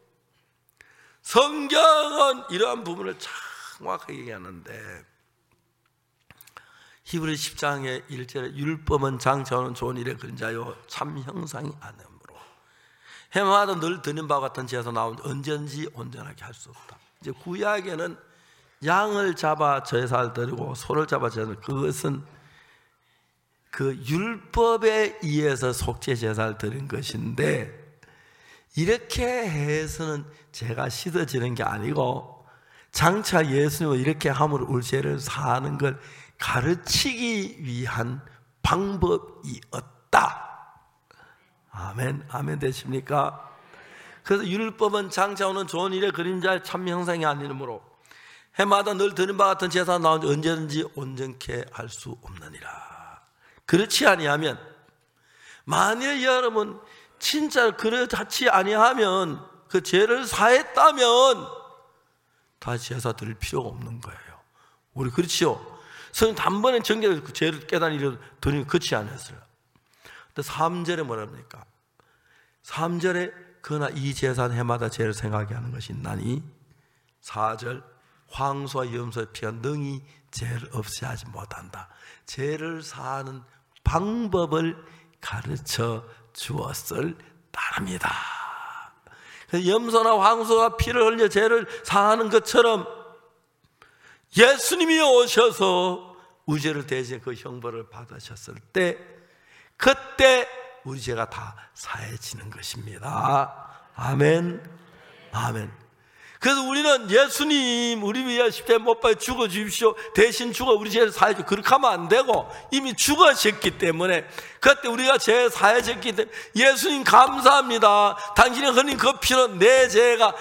성경은 이러한 부분을 정확하게 얘기하는데, 히브리 십 장의 일 절에 율법은 장차오는 좋은 일의 그림자요 참 형상이 아니므로 해마다 늘 드는 바와 같은 죄에서 나온 언제든지 온전하게 할 수 없다. 이제 구약에는 양을 잡아 제사를 드리고 소를 잡아 제사를, 그것은 그 율법에 의해서 속죄 제사를 드린 것인데, 이렇게 해서는 죄가 씻어지는 게 아니고 장차 예수님은 이렇게 함으로 우리 죄를 사하는 걸 가르치기 위한 방법이었다. 아멘, 아멘 되십니까? 그래서 율법은 장차 오는 좋은 일의 그림자의 참 형상이 아니므로 해마다 늘 드는 바 같은 제사 나오니 언제든지 온전케 할 수 없느니라. 그렇지 아니하면, 만일 여러분 진짜 그렇지 아니하면, 그 죄를 사했다면 다시 제사 드릴 필요가 없는 거예요. 우리 그렇지요? 성경 단번에 정결해서 그 죄를 깨달으려 드리면 그렇지 않았어요. 근데 삼 절에 뭐라 합니까? 삼 절에 그러나 이 제사는 해마다 죄를 생각하게 하는 것이 있나니, 사 절 황소와 염소의 피가 능히 죄를 없이 하지 못한다. 죄를 사하는 방법을 가르쳐 주었을 따릅니다. 염소나 황소가 피를 흘려 죄를 사하는 것처럼 예수님이 오셔서 우리 죄를 대신 그 형벌을 받으셨을 때, 그때 우리 죄가 다 사해지는 것입니다. 아멘, 아멘. 그래서 우리는 예수님 우리 위해 십자가에 못 박혀 죽어 주십시오, 대신 죽어 우리 죄를 사해 주십시오, 그렇게 하면 안 되고 이미 죽으셨기 때문에, 그때 우리가 죄 사해졌기 때문에 예수님 감사합니다, 당신의 흘린 그 피로 내 죄가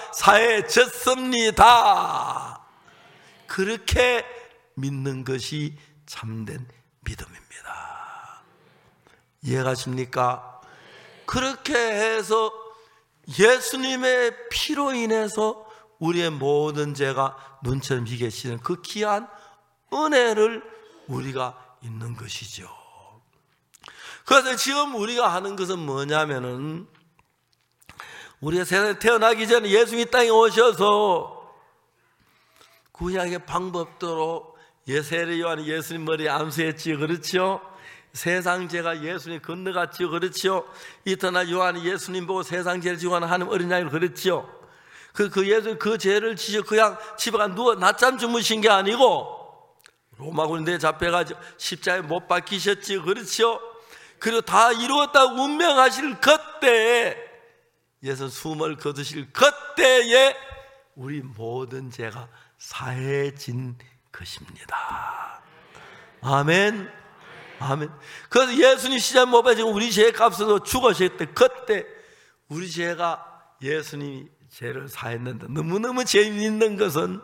사해졌습니다. 그렇게 믿는 것이 참된 믿음입니다. 이해가십니까? 그렇게 해서 예수님의 피로 인해서 우리의 모든 죄가 눈처럼 희게 씻는 그 귀한 은혜를 우리가 있는 것이죠. 그래서 지금 우리가 하는 것은 뭐냐면은, 우리가 세상에 태어나기 전에 예수님이 땅에 오셔서 구약의 방법대로 세례 요한이 예수님 머리에 안수했지요, 그렇죠? 세상 죄가 예수님 건너갔지요, 그렇죠? 이튿날 요한이 예수님 보고 세상 죄를 지고 하는 하나님 어린 양을, 그렇죠? 그, 그 예수, 그 죄를 지어 그냥 집에 가 누워 낮잠 주무신 게 아니고 로마 군대에 잡혀가지고 십자가에 못 박히셨지, 그렇죠? 그리고 다 이루었다고 운명하실 그때에, 예수 숨을 거두실 그때에 우리 모든 죄가 사해진 것입니다. 아멘, 아멘. 그래서 예수님 십자가에 못 박히시고 우리 죄 값으로 죽으실 때, 그때 우리 죄가 예수님이 죄를 사했는데, 너무너무 재미있는 것은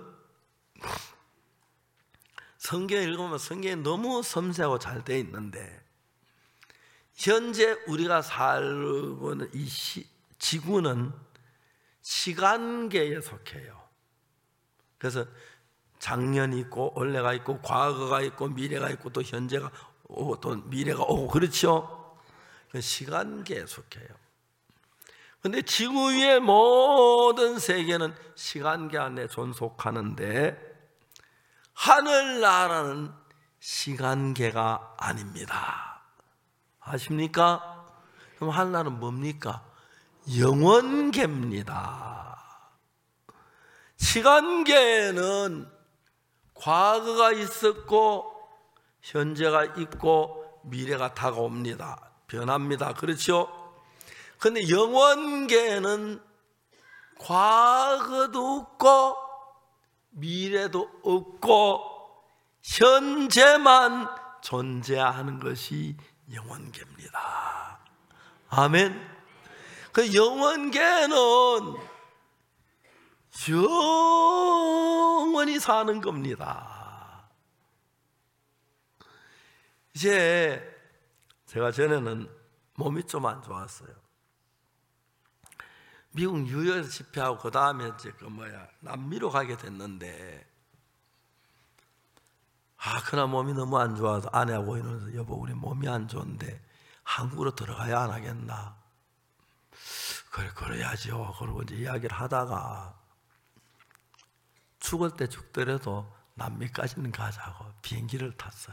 성경 읽으면 성경이 너무 섬세하고 잘 되어 있는데, 현재 우리가 살고 있는 이 시, 지구는 시간계에 속해요. 그래서 작년이 있고 올해가 있고 과거가 있고 미래가 있고 또 현재가 오고 또 미래가 오고, 그렇죠? 시간계에 속해요. 그런데 지구 위의 모든 세계는 시간계 안에 존속하는데, 하늘나라는 시간계가 아닙니다. 아십니까? 그럼 하늘나라는 뭡니까? 영원계입니다. 시간계에는 과거가 있었고 현재가 있고 미래가 다가옵니다. 변합니다. 그렇죠? 그런데 영원계는 과거도 없고 미래도 없고 현재만 존재하는 것이 영원계입니다. 아멘. 그 영원계는 영원히 사는 겁니다. 이제 제가 전에는 몸이 좀 안 좋았어요. 미국 뉴욕에서 집회하고 그 다음에 이제 그 뭐야 남미로 가게 됐는데, 아 그나 몸이 너무 안 좋아서 아내하고 이러면서 여보 우리 몸이 안 좋은데 한국으로 들어가야 안 하겠나? 그래 그래야죠. 그러고 이제 이야기를 하다가 죽을 때 죽더라도 남미까지는 가자고 비행기를 탔어요.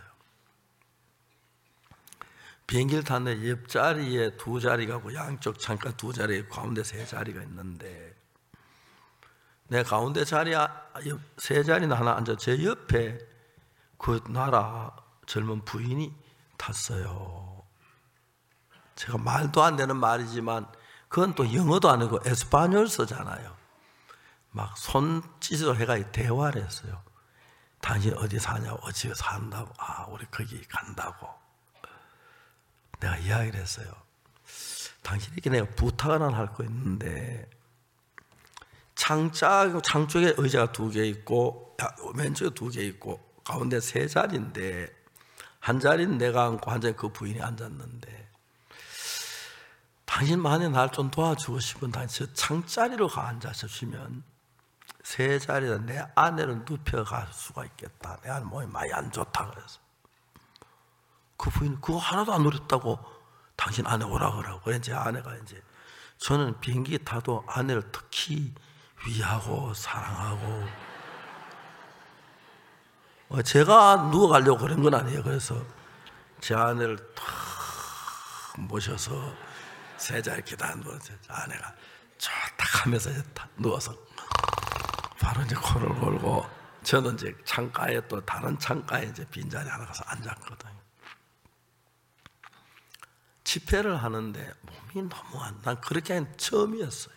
비행기를 탔는데 옆자리에 두 자리가 고 양쪽 창가 두 자리에 가운데 세 자리가 있는데, 내 가운데 자리에 세 자리는 하나 앉아 제 옆에 그 나라 젊은 부인이 탔어요. 제가 말도 안 되는 말이지만 그건 또 영어도 아니고 에스파뇰 쓰잖아요. 막 손짓으로 해가 대화를 했어요. 당신 어디 사냐고, 어디 산다고, 아 우리 거기 간다고. 내가 이야기를 했어요. 당신에게 내가 부탁 하나 할 거 있는데, 창자, 창 쪽에 의자가 두 개 있고 왼쪽에 두 개 있고 가운데 세 자리인데, 한 자리는 내가 앉고 한 자리 그 부인이 앉았는데, 당신 만에 날 좀 도와주고 싶은 당신 창자리로 가 앉아주시면 세 자리에 내 아내를 눕혀갈 수가 있겠다. 내 아내 몸이 많이 안 좋다 그래서 그 부인이 그거 하나도 안 노렸다고 당신 아내 오라 그러고. 그래 제 아내가 이제, 저는 비행기 타도 아내를 특히 위하고 사랑하고, 제가 누워 가려고 그런 건 아니에요. 그래서 제 아내를 탁 모셔서 세 자리 기다 누워서 아내가 좋다 하면서 딱 누워서 바로 이제 코를 골고, 저는 이제 창가에 또 다른 창가에 이제 빈자리 하나 가서 앉았거든요. 집회를 하는데 몸이 너무 안, 난 그렇게 하는 처음이었어요.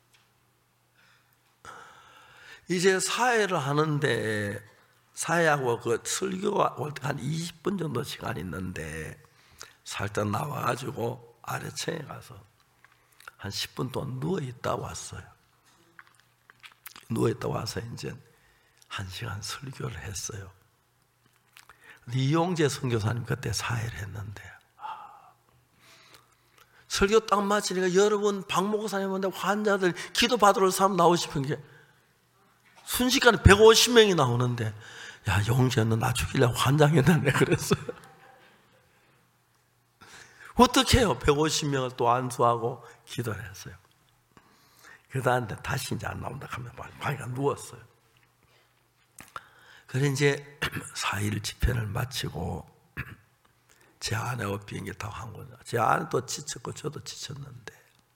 이제 사회를 하는데, 사회하고 그 설교가 올 때 한 이십 분 정도 시간이 있는데, 살짝 나와가지고 아래층에 가서 한 십 분 동안 누워있다 왔어요. 누워있다 와서 이제 한 시간 설교를 했어요. 이용재 선교사님 그때 사회를 했는데, 설교 딱 마치니까 여러분 박 목사님한테 환자들 기도 받으러 사람 나오고 싶은 게 순식간에 백오십 명이 나오는데, 야 용재는 나 죽이려고 환장했는데 그랬어요. 어떻게 해요? 백오십 명을 또 안수하고 기도를 했어요. 그 다음에 다시 이제 안 나온다 하면 방에가 누웠어요. 그래서 이제 사 일 집회를 마치고 제 아내와 비행기 타고 한 거죠. 제 아내도 지쳤고 저도 지쳤는데,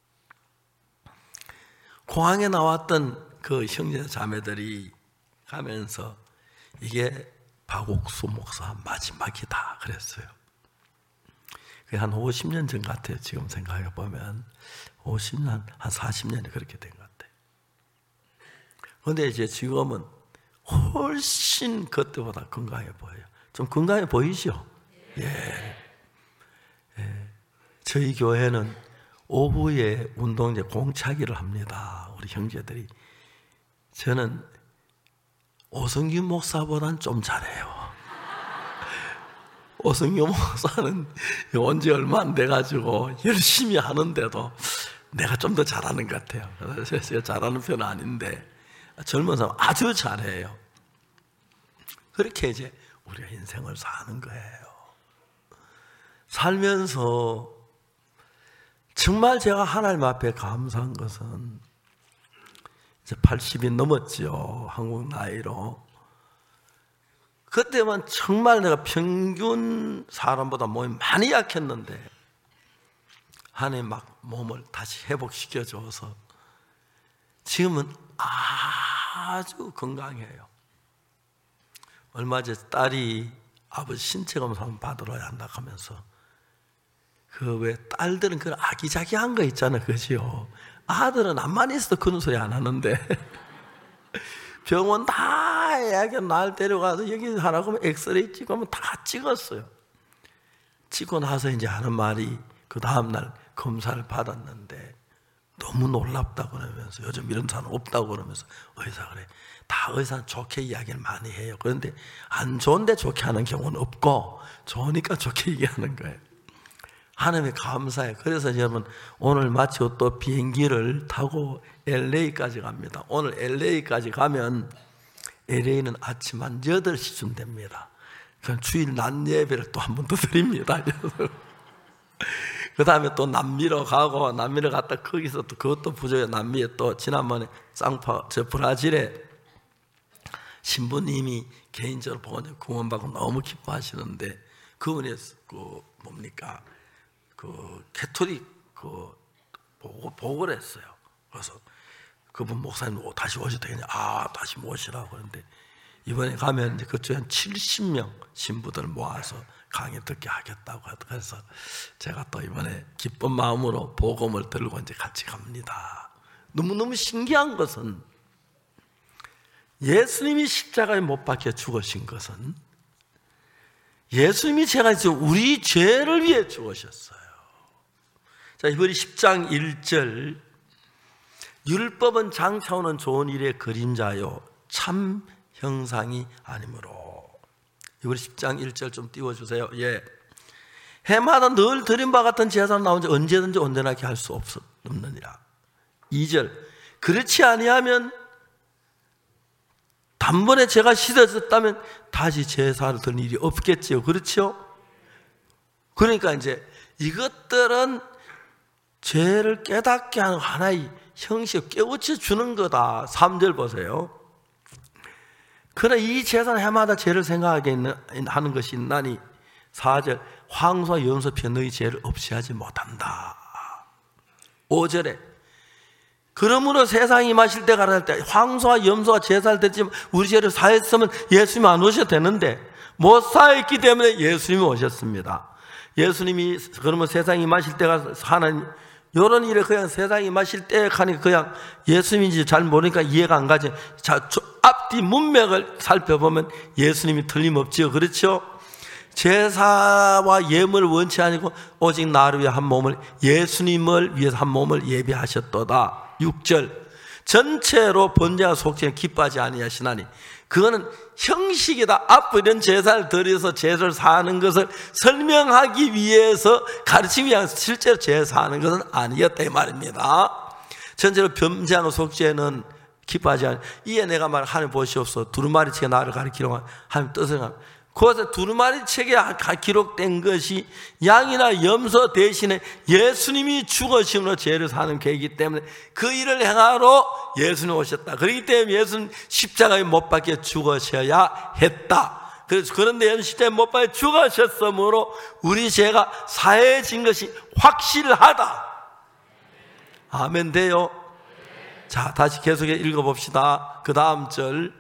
공항에 나왔던 그 형제 자매들이 가면서 이게 박옥수 목사 마지막이다 그랬어요. 그게 한 오십 년 전 같아요. 지금 생각해 보면 오십 년, 한 사십 년이 그렇게 된 것 같아요. 그런데 이제 지금은 훨씬 그때보다 건강해 보여요. 좀 건강해 보이죠? 예. 예. 저희 교회는 오후에 운동 이제 공차기를 합니다. 우리 형제들이. 저는 오성규 목사보단 좀 잘해요. 오성규 목사는 온 지 얼마 안 돼가지고 열심히 하는데도 내가 좀 더 잘하는 것 같아요. 그래서 제가 잘하는 편은 아닌데, 젊은 사람 아주 잘해요. 그렇게 이제 우리가 인생을 사는 거예요. 살면서 정말 제가 하나님 앞에 감사한 것은, 이제 팔십이 넘었죠. 한국 나이로. 그때만 정말 내가 평균 사람보다 몸이 많이 약했는데 하나님 막 몸을 다시 회복시켜줘서 지금은 아주 건강해요. 얼마 전에 딸이 아버지 신체 검사 한번 받으러 한다 하면서, 그 왜 딸들은 그런 아기자기한 거 있잖아요. 그죠? 아들은 암만 있어도 그런 소리 안 하는데 병원 다 애기 날 데려가서 여기 하라고 하면 엑스레이 찍고 하면 다 찍었어요. 찍고 나서 이제 하는 말이 그 다음날 검사를 받았는데 너무 놀랍다고 그러면서 요즘 이런 사람 없다고 그러면서 의사가 그래. 다 의사는 좋게 이야기를 많이 해요. 그런데 안 좋은데 좋게 하는 경우는 없고 좋으니까 좋게 얘기하는 거예요. 하나님의 감사해요. 그래서 여러분 오늘 마치고 또 비행기를 타고 엘에이까지 갑니다. 오늘 엘에이까지 가면 엘에이는 아침 한 여덟 시쯤 됩니다. 그럼 주일 낮 예배를 또 한 번 더 드립니다. 그 다음에 또 남미로 가고 남미로 갔다 거기서 또 그것도 부족해. 남미에 또 지난번에 쌍파 저 브라질에 신부님이 개인적으로 보고 구원받고 너무 기뻐하시는데 그분이 그 뭡니까 그 캐토릭 그 보고 보고를 했어요. 그래서 그분 목사님 다시 오셔도 되겠냐? 아 다시 모시라고 그러는데 이번에 가면 이제 그쪽에 한 칠십 명 신부들 모아서 강의 듣게 하겠다고 그래서 제가 또 이번에 기쁜 마음으로 복음을 들고 이제 같이 갑니다. 너무너무 신기한 것은 예수님이 십자가에 못 박혀 죽으신 것은 예수님이 제가 이제 우리 죄를 위해 죽으셨어요. 자, 히브리 십 장 일 절 율법은 장차오는 좋은 일의 그림자요 참 형상이 아니므로. 히브리 십 장 일 절 좀 띄워주세요. 예. 해마다 늘 드린 바 같은 제사는 나온지 언제든지 온전하게 할 수 없느니라. 이 절 그렇지 아니하면 단번에 제가 씻어졌다면 다시 제사를 드릴 일이 없겠지요. 그렇죠? 그러니까 이제 이것들은 죄를 깨닫게 하는 하나의 형식, 깨우쳐 주는 거다. 삼 절 보세요. 그러나 이 제사는 해마다 죄를 생각하게 하는 것이 있나니 사 절 황소와 염소 피해 너희 죄를 없이 하지 못한다. 오 절에 그러므로 세상이 임하실 때 가라할 때 황소와 염소가 제사를 드렸지만 우리 죄를 사했으면 예수님이 안 오셔도 되는데 못 사했기 때문에 예수님이 오셨습니다. 예수님이 그러면 세상이 임하실 때가 하나님 이런 일에 그냥 세상이 임하실 때 하니까 그냥 예수님인지 잘 모르니까 이해가 안 가지. 자, 앞뒤 문맥을 살펴보면 예수님이 틀림없지요. 그렇죠? 제사와 예물을 원치 아니고 오직 나를 위해 한 몸을 예수님을 위해서 한 몸을 예비하셨도다. 육 절 전체로 번제와 속죄에 기뻐하지 아니하시나니 그거는 형식이다. 앞으로 이런 제사를 드려서 제사를 사하는 것을 설명하기 위해서 가르치기 위해서 실제로 제사하는 것은 아니었다 이 말입니다. 전체로 번제와 속죄는 기뻐하지 않아. 이에 내가 말 하늘 보시옵소서 두루마리 책에 나를 가리키려고 하나님 뜻을 가. 그것에 두루마리 책에 기록된 것이 양이나 염소 대신에 예수님이 죽으심으로 죄를 사는 계획이기 때문에 그 일을 행하러 예수님 오셨다. 그렇기 때문에 예수님 십자가에 못 박혀 죽으셔야 했다. 그래서 그런데 예수님 십자가에 못 박혀 죽으셨으므로 우리 죄가 사해진 것이 확실하다. 아멘 돼요. 자, 다시 계속해 읽어봅시다. 그 다음 절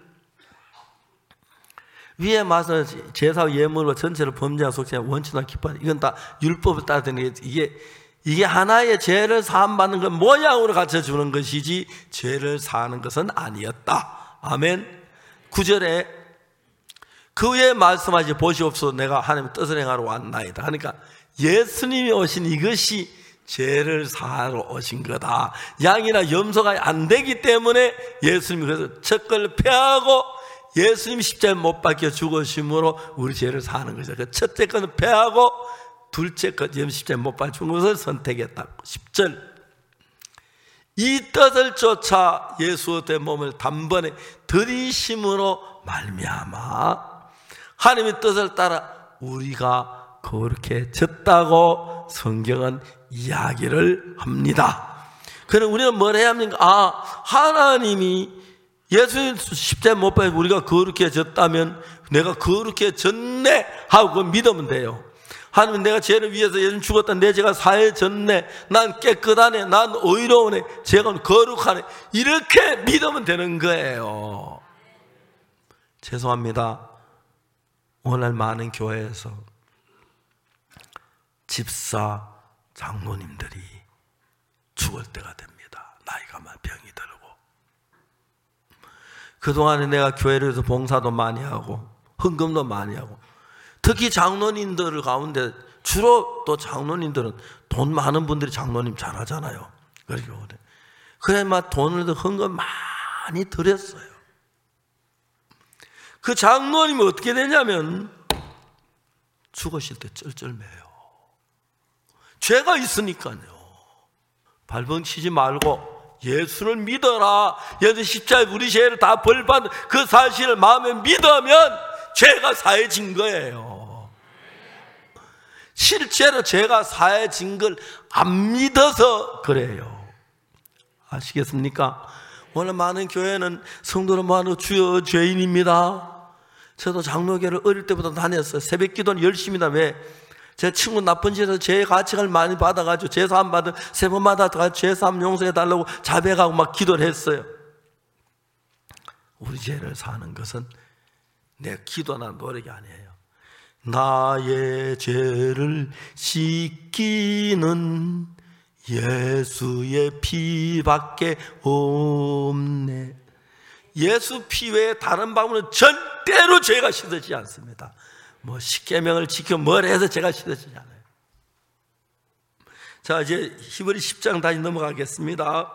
위에 말씀 제사와 예물로 전체를 범죄와 속죄와 원치나 기뻐하는 이건 다 율법을 따라 되는 게 이게 이게 하나의 죄를 사함받는 건 모양으로 가르쳐 주는 것이지 죄를 사하는 것은 아니었다. 아멘. 구 절에 그 위에 말씀하시 보시옵소서 내가 하나님의 뜻을 행하러 왔나이다. 그러니까 예수님이 오신 이것이 죄를 사하러 오신 거다. 양이나 염소가 안 되기 때문에 예수님이 그래서 첫걸 패하고 예수님이 십자가에 못 박혀 죽으심으로 우리 죄를 사는 것이다. 그 첫째 것은 패하고 둘째 것 십자가에 못 박혀 죽은 것을 선택했다. 십 절 이 뜻을 쫓아 예수의 몸을 단번에 들이심으로 말미암아 하나님의 뜻을 따라 우리가 그렇게 졌다고 성경은 이야기를 합니다. 그럼 우리는 뭘 해야 합니까? 아, 하나님이 예수님 십자가에 못 박혀 우리가 거룩해 졌다면 내가 거룩해 졌네 하고 믿으면 돼요. 하나님 내가 죄를 위해서 예수님 죽었다. 내 죄가 사해졌네. 난 깨끗하네. 난 의로우네. 죄가 거룩하네. 이렇게 믿으면 되는 거예요. 죄송합니다. 오늘 많은 교회에서 집사 장로님들이 죽을 때가 됩니다. 나이가 많아 병이 들고. 그동안에 내가 교회에서 봉사도 많이 하고 헌금도 많이 하고, 특히 장로님들 가운데 주로 또 장로님들은 돈 많은 분들이 장로님 잘하잖아요. 그래 그래 막 돈을 헌금 많이 드렸어요. 그 장로님이 어떻게 되냐면 죽으실 때 쩔쩔매요. 죄가 있으니까요. 발벙치지 말고 예수를 믿어라. 예수 십자가에 우리 죄를 다 벌받은 그 사실을 마음에 믿으면 죄가 사해진 거예요. 실제로 죄가 사해진 걸 안 믿어서 그래요. 아시겠습니까? 오늘 많은 교회는 성도는 많은 주여 죄인입니다. 저도 장로교를 어릴 때부터 다녔어요. 새벽 기도는 열심히 다. 왜? 제 친구 나쁜 짓에서 죄의 가책을 많이 받아가지고 죄사함 받은 세 번마다 죄사함 용서해달라고 자백하고 막 기도를 했어요. 우리 죄를 사는 것은 내 기도나 노력이 아니에요. 나의 죄를 씻기는 예수의 피밖에 없네. 예수 피 외에 다른 방법은 절대로 죄가 씻어지지 않습니다. 뭐 십계명을 지켜 뭘 해서 죄가 씻어지지 않아요. 자, 이제 히브리 십 장 다시 넘어가겠습니다.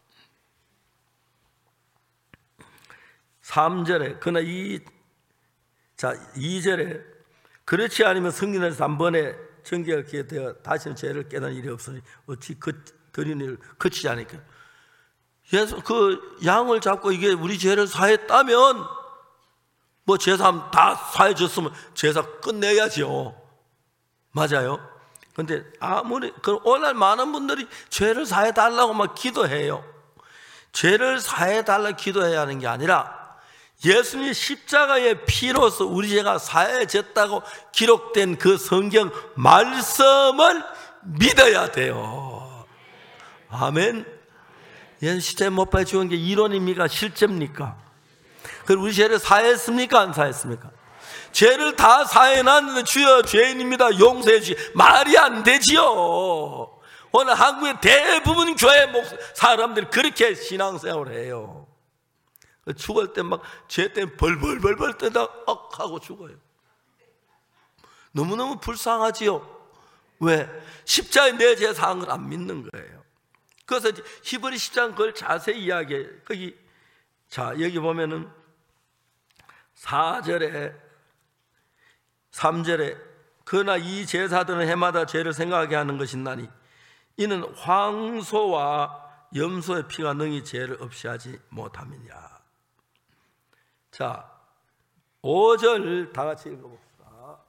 삼 절에 그러나 이 자, 이 절에 그렇지 않으면 성린을 삼 번에 정결 기회 되어 다시는 죄를 깨닫는 일이 없으니 어찌 그 드리는 일을 그치지 않을까. 예수 그 양을 잡고 이게 우리 죄를 사했다면 뭐 제사함 다 사해줬으면 제사 끝내야죠. 맞아요. 근데 아무리 그 오늘 많은 분들이 죄를 사해달라고 막 기도해요. 죄를 사해달라 기도해야 하는 게 아니라 예수님의 십자가의 피로서 우리 죄가 사해졌다고 기록된 그 성경 말씀을 믿어야 돼요. 아멘. 예수 십자가에 못 박혀 죽은 게 이론입니까? 실제입니까? 그리고 우리 죄를 사했습니까? 안 사했습니까? 죄를 다 사해놨는데 주여 죄인입니다 용서해 주시 말이 안 되지요. 오늘 한국의 대부분 교회 사람들이 그렇게 신앙생활을 해요. 죽을 때 막 죄 때문에 벌벌벌벌 떠다 억 하고 죽어요. 너무너무 불쌍하지요. 왜? 십자가에 내 죄 사한 걸 안 믿는 거예요. 그래서 히브리 십 장 그걸 자세히 이야기해요. 거기 자 여기 보면은 사 절에 삼 절에 그러나 이 제사들은 해마다 죄를 생각하게 하는 것이나니 이는 황소와 염소의 피가 능히 죄를 없이 하지 못함이냐. 자, 오 절 다 같이 읽어봅시다.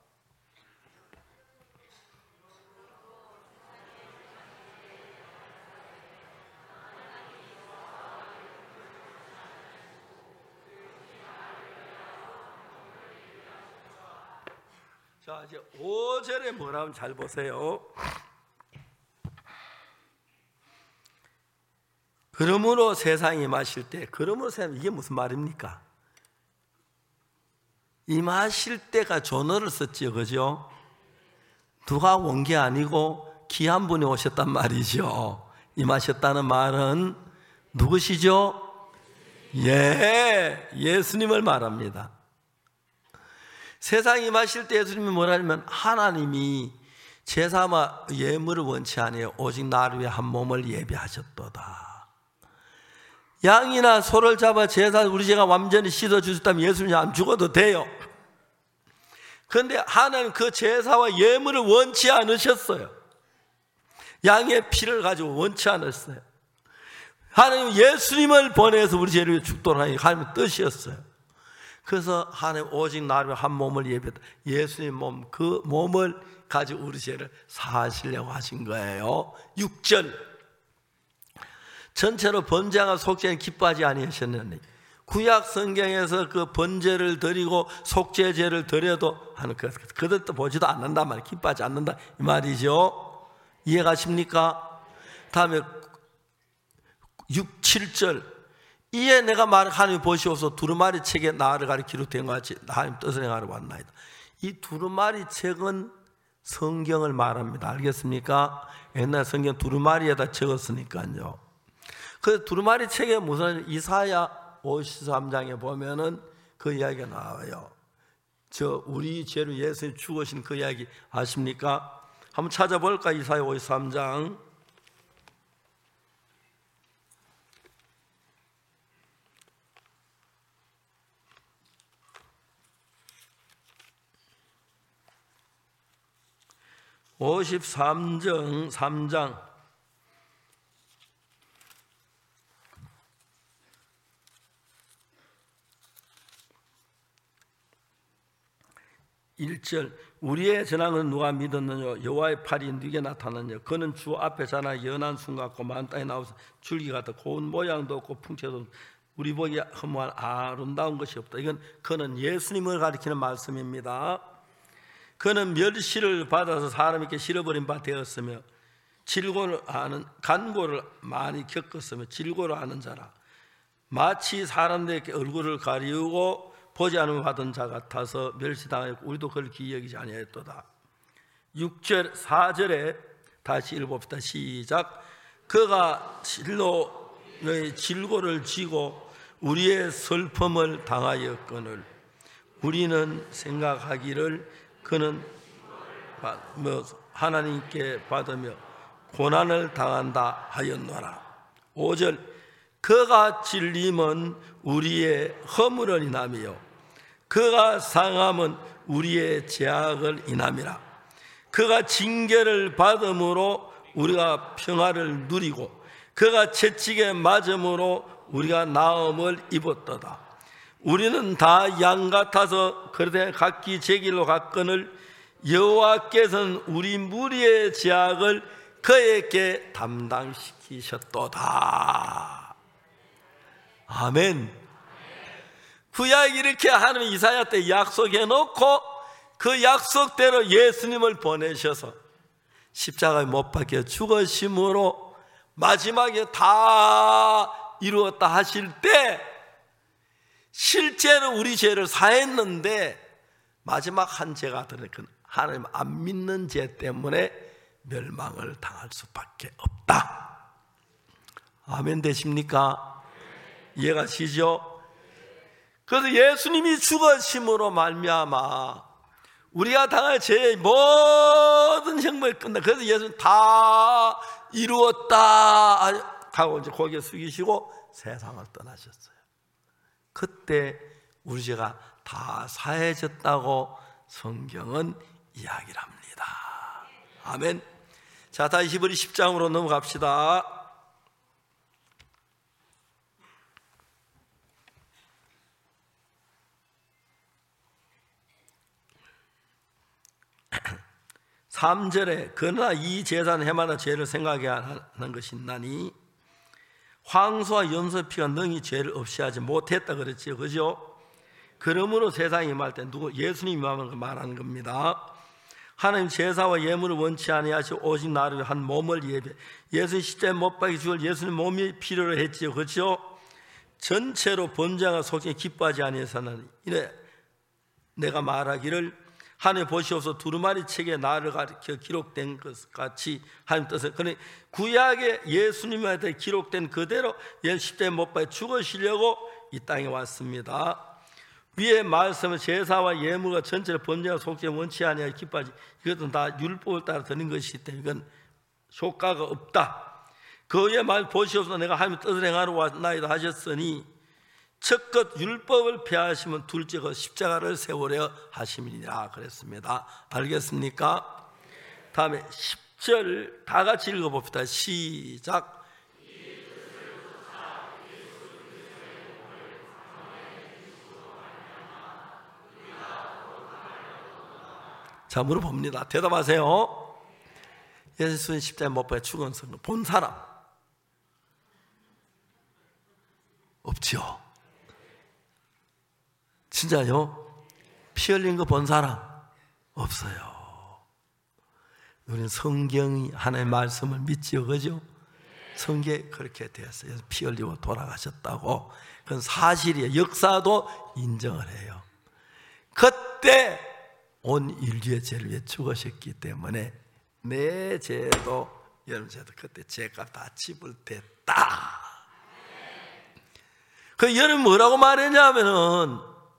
자, 이제 오 절에 뭐라면 잘 보세요. 그러므로 세상에 임하실 때, 그러므로 세상 이게 무슨 말입니까? 임하실 때가 존어를 썼지요, 그죠? 누가 온 게 아니고 귀한 분이 오셨단 말이죠. 임하셨다는 말은 누구시죠? 예, 예수님을 말합니다. 세상에 임하실 때 예수님이 뭐라냐면 하나님이 제사와 예물을 원치 아니에요. 오직 나를 위해 한 몸을 예비하셨도다. 양이나 소를 잡아 제사 우리 죄가 완전히 씻어주셨다면 예수님이 안 죽어도 돼요. 그런데 하나님 그 제사와 예물을 원치 않으셨어요. 양의 피를 가지고 원치 않았어요. 하나님 예수님을 보내서 우리 죄를 죽도록 하니 하나님의 뜻이었어요. 그래서 하나님 오직 나를 위해 한 몸을 예비했다. 예수님 몸, 그 몸을 가지고 우리 죄를 사하시려고 하신 거예요. 육 절 전체로 번제와 속죄는 기뻐하지 아니하셨느니 구약 성경에서 그 번제를 드리고 속죄제를 드려도 하는 그 그것도 보지도 않는단 말이에요. 기뻐하지 않는다 이 말이죠. 이해가십니까? 다음에 육, 칠 절 이에 내가 말 하나님 보시옵소서 두루마리 책에 나를 가리 기록된 것 같이 하나님 뜻을 행하러 왔나이다. 이 두루마리 책은 성경을 말합니다. 알겠습니까? 옛날 성경 두루마리에다 적었으니까요. 그 두루마리 책에 무슨 이사야 오십삼 장에 보면은 그 이야기가 나와요. 저 우리 죄로 예수님 죽으신 그 이야기 아십니까? 한번 찾아볼까? 이사야 오십삼 장 오십삼 장 삼 장 일 절 우리의 전함은 누가 믿었느냐 여호와의 팔이 누게 나타났느냐 그는 주 앞에 자나 연한 순 같고 만 땅에 나와서 줄기 같아 고운 모양도 없고 풍채도 없고 우리 보기에 허무한 아름다운 것이 없다. 이건 그는 예수님을 가리키는 말씀입니다. 그는 멸시를 받아서 사람에게 실어버린 바 되었으며 질고를 아는 간고를 많이 겪었으며 질고를 아는 자라 마치 사람들에게 얼굴을 가리우고 보지 않으면 받은 자 같아서 멸시당하였고 우리도 그를 기여기지 아니하였도다. 육 절 사 절에 다시 읽어봅시다. 시작. 그가 실로의 질고를 지고 우리의 슬픔을 당하였거늘 우리는 생각하기를 그는 하나님께 받으며 고난을 당한다 하였노라. 오 절 그가 찔림은 우리의 허물을 인함이요 그가 상함은 우리의 죄악을 인함이라. 그가 징계를 받음으로 우리가 평화를 누리고 그가 채찍에 맞음으로 우리가 나음을 입었도다. 우리는 다 양 같아서 그릇에 각기 제 길로 갔거늘 여호와께서는 우리 무리의 죄악을 그에게 담당시키셨도다. 아멘. 구약 이렇게 하나님 이사야 때 약속해 놓고 그 약속대로 예수님을 보내셔서 십자가에 못 박혀 죽으심으로 마지막에 다 이루었다 하실 때 실제로 우리 죄를 사했는데 마지막 한 죄가 들어있건 하나님 안 믿는 죄 때문에 멸망을 당할 수밖에 없다. 아멘 되십니까? 이해가 시죠? 그래서 예수님이 죽으심으로 말미암아 우리가 당할 죄의 모든 형벌이 끝나. 그래서 예수님 다 이루었다 하고 이제 고개 숙이시고 세상을 떠나셨어요. 그때 우리 죄가 다 사해졌다고 성경은 이야기를 합니다. 아멘. 자, 다시 히브리 십 장으로 넘어갑시다. 삼 절에 그러나 이 제사는 해마다 죄를 생각해야 하는 것이 있나니 황소와 염소의 피가 능히 죄를 없이 하지 못했다 그랬지요. 그죠? 그러므로 세상에 임할 때 누구 예수님이 임하면 말하는 겁니다. 하나님 제사와 예물을 원치 아니하시고 오직 나를 한 몸을 예배. 예수님 십자가에 못 박혀 죽을 예수님 몸이 필요로 했지요. 그렇죠? 전체로 번제와 속죄에 기뻐하지 아니해서는 이래 내가 말하기를 하나님 보시옵소서 두루마리 책에 나를 가리켜 기록된 것 같이 하나님 뜻을. 그러니 구약의 예수님한테 기록된 그대로 예수 십자가에 못 박혀 죽으시려고 이 땅에 왔습니다. 위의 말씀은 제사와 예물과 전체를 번제와 속죄에 원치 아니하여 기뻐하지 이것은 다 율법을 따라 드는 것이기 때문에 이건 효과가 없다. 그의 말 보시옵소서 내가 하나님의 뜻을 행하러 왔나이다 하셨으니 첫것 율법을 폐하시면 둘째 것 십자가를 세우려 하심이니라 그랬습니다. 알겠습니까? 다음에 십 절 다 같이 읽어봅시다. 시작. 자, 물어봅니다. 대답하세요. 예수님 십자가에 못 박혀 죽은 성도 본 사람 없죠? 진짜요? 피 흘린 거 본 사람 없어요. 우리는 성경이 하나님의 말씀을 믿지요. 그죠? 성경에 그렇게 되었어요. 피 흘리고 돌아가셨다고. 그건 사실이에요. 역사도 인정을 해요. 그때 온 인류의 죄를 위해 죽으셨기 때문에 내 죄도 여러분 죄도 그때 죄값 다 지불됐다. 그 여러분 뭐라고 말했냐면은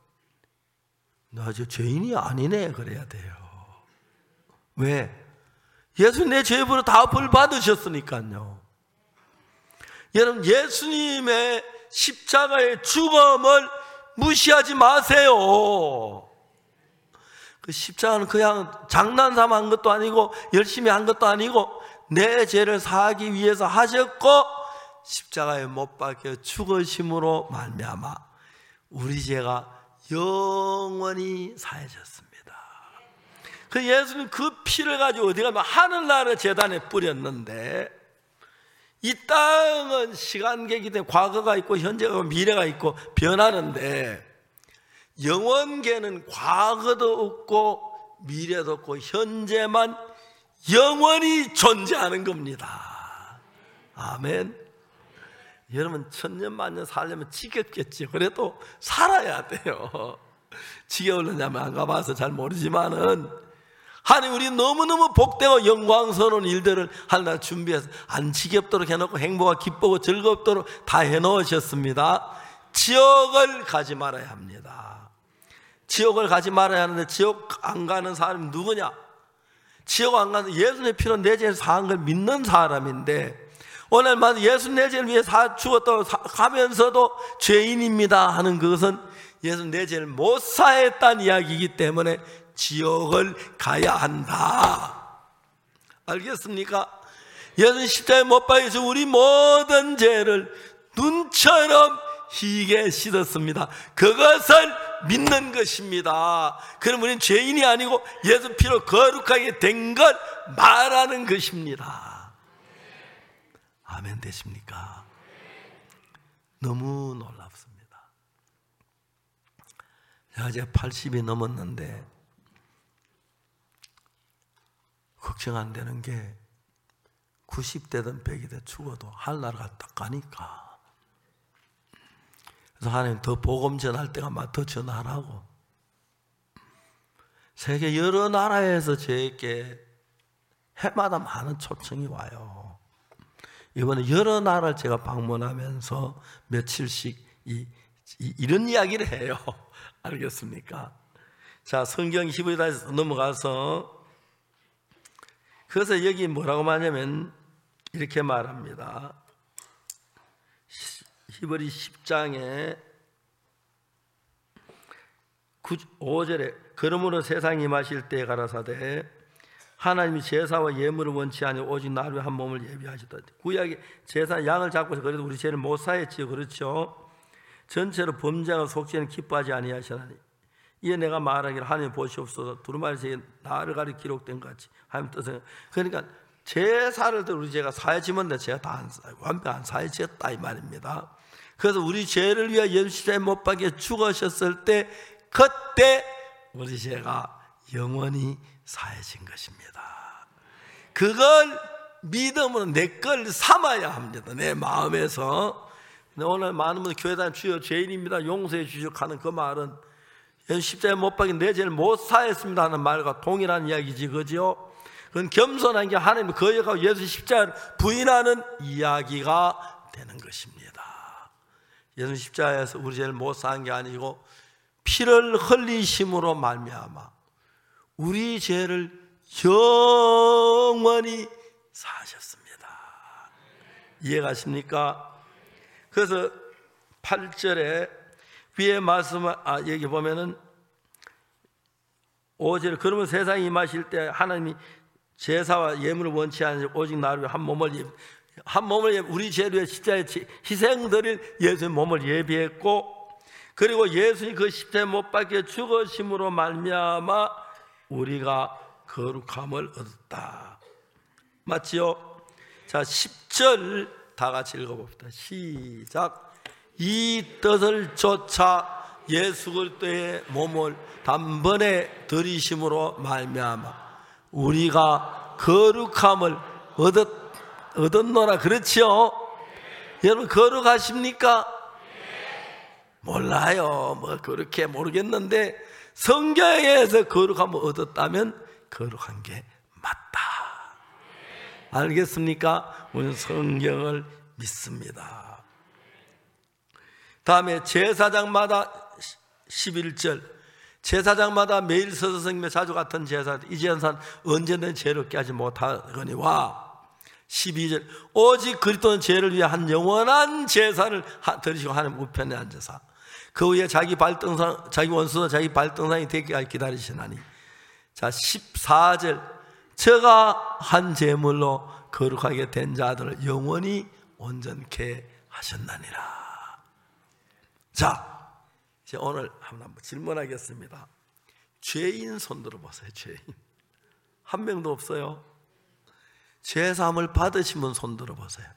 나 저 죄인이 아니네 그래야 돼요. 왜? 예수 내 죄벌로 다 벌 받으셨으니까요. 여러분 예수님의 십자가의 죽음을 무시하지 마세요. 그 십자가는 그냥 장난삼아 한 것도 아니고 열심히 한 것도 아니고 내 죄를 사하기 위해서 하셨고 십자가에 못 박혀 죽으심으로 말미암아 우리 죄가 영원히 사해졌습니다. 그 예수님 그 피를 가지고 어디 가면 하늘나라 제단에 뿌렸는데 이 땅은 시간계이기 때문에 과거가 있고 현재가 있고 미래가 있고 변하는데 영원계는 과거도 없고 미래도 없고 현재만 영원히 존재하는 겁니다. 아멘. 여러분 천년만년 살려면 지겹겠죠. 그래도 살아야 돼요. 지겨울려냐면 안 가봐서 잘 모르지만은 하나님 우리 너무너무 복되고 영광스러운 일들을 하나 준비해서 안 지겹도록 해놓고 행복하고 기쁘고 즐겁도록 다 해놓으셨습니다. 지옥을 가지 말아야 합니다. 지옥을 가지 말아야 하는데 지옥 안 가는 사람이 누구냐? 지옥 안 가는 예수님의 피로 내 죄를 사한 걸 믿는 사람인데 오늘만 예수 내 죄를 위해 사 죽었다고 하면서도 죄인입니다 하는 그것은 예수 내 죄를 못 사했다는 이야기이기 때문에 지옥을 가야 한다. 알겠습니까? 예수 십자가에 못 박혀서 우리 모든 죄를 눈처럼 희게 씻었습니다. 그것을 믿는 것입니다. 그럼 우리는 죄인이 아니고 예수 피로 거룩하게 된 걸 말하는 것입니다. 아멘 되십니까? 너무 놀랍습니다. 제가 이제 팔십이 넘었는데 걱정 안 되는 게 구십 대든 백이 돼 죽어도 하늘나라가 딱 가니까. 그래서 하나님 더 복음 전할 때가 막 더 전하라고. 세계 여러 나라에서 저에게 해마다 많은 초청이 와요. 이번에 여러 나라를 제가 방문하면서 며칠씩 이, 이, 이런 이야기를 해요. 알겠습니까? 자, 성경 히브리서에서 넘어가서 그래서 여기 뭐라고 말하냐면 이렇게 말합니다. 히브리 십 장에 오 절에 그러므로 세상이 임하실 때에 가라사대 하나님이 제사와 예물을 원치 아니하고 오직 나를 위해 한 몸을 예비하시다. 구약의 제사 양을 잡고서 그래도 우리 죄를 못 사했지요. 그렇죠? 전체로 범죄하고 속죄는 기뻐하지 아니하시나니 이에 내가 말하기를 하나님 보시옵소서 두루마리새에 나를 가리 기록된 것 같이 하나님 뜻은. 그러니까 제사를 들 우리 죄가 사해지면 제가 다 안 사요. 완벽 안 사해졌다 이 말입니다. 그래서 우리 죄를 위해 예수 십자가에 못 박혀 죽으셨을 때 그때 우리 죄가 영원히 사해진 것입니다. 그걸 믿음으로 내 걸 삼아야 합니다. 내 마음에서. 오늘 많은 분들 교회 다니면 주여 죄인입니다 용서해 주시오 하는 그 말은 예수 십자가에 못 박혀 내 죄를 못 사했습니다 하는 말과 동일한 이야기지, 그죠? 그건 겸손한 게 하나님을 거역하고 예수 십자가를 부인하는 이야기가 되는 것입니다. 예수 십자가에서 우리 죄를 못 사한 게 아니고 피를 흘리심으로 말미암아 우리 죄를 영원히 사하셨습니다. 이해가십니까? 그래서 팔 절에 위에 말씀, 아, 여기 보면은 오 절에 그러면 세상이 임하실 때 하나님이 제사와 예물을 원치 않으시고 오직 나를 위해 한 몸을 예비, 한 몸을 예비, 우리 죄를 위해 십자가에 희생드릴 예수의 몸을 예비했고 그리고 예수님 그 십자가에 못 박혀 죽으심으로 말미암아 우리가 거룩함을 얻었다. 맞지요? 자, 십 절 다 같이 읽어봅시다. 시작. 이 뜻을 쫓아 예수 그리스도의 몸을 단번에 들이심으로 말미암아 우리가 거룩함을 얻었, 얻었노라. 그렇지요? 여러분 거룩하십니까? 몰라요. 뭐 그렇게 모르겠는데 성경에서 거룩함을 얻었다면 거룩한 게 맞다. 알겠습니까? 우리는 성경을 믿습니다. 다음에 제사장마다 십일 절, 제사장마다 매일 서서 섬기며 자주 같은 제사, 이 제사는 언제든 죄를 깨지 못하거니와 십이 절, 오직 그리스도는 죄를 위해 한 영원한 제사를 드리시고 하나님 우편에 앉아서 그 후에 자기 발등상, 자기 원수와 자기 발등상이 되기까지 기다리시나니. 자, 십사 절, 저가 한 제물로 거룩하게 된 자들을 영원히 온전케 하셨나니라. 자, 이제 오늘 한번 질문하겠습니다. 죄인 손 들어보세요. 죄인 한 명도 없어요. 죄사함을 받으신 분 손 들어보세요.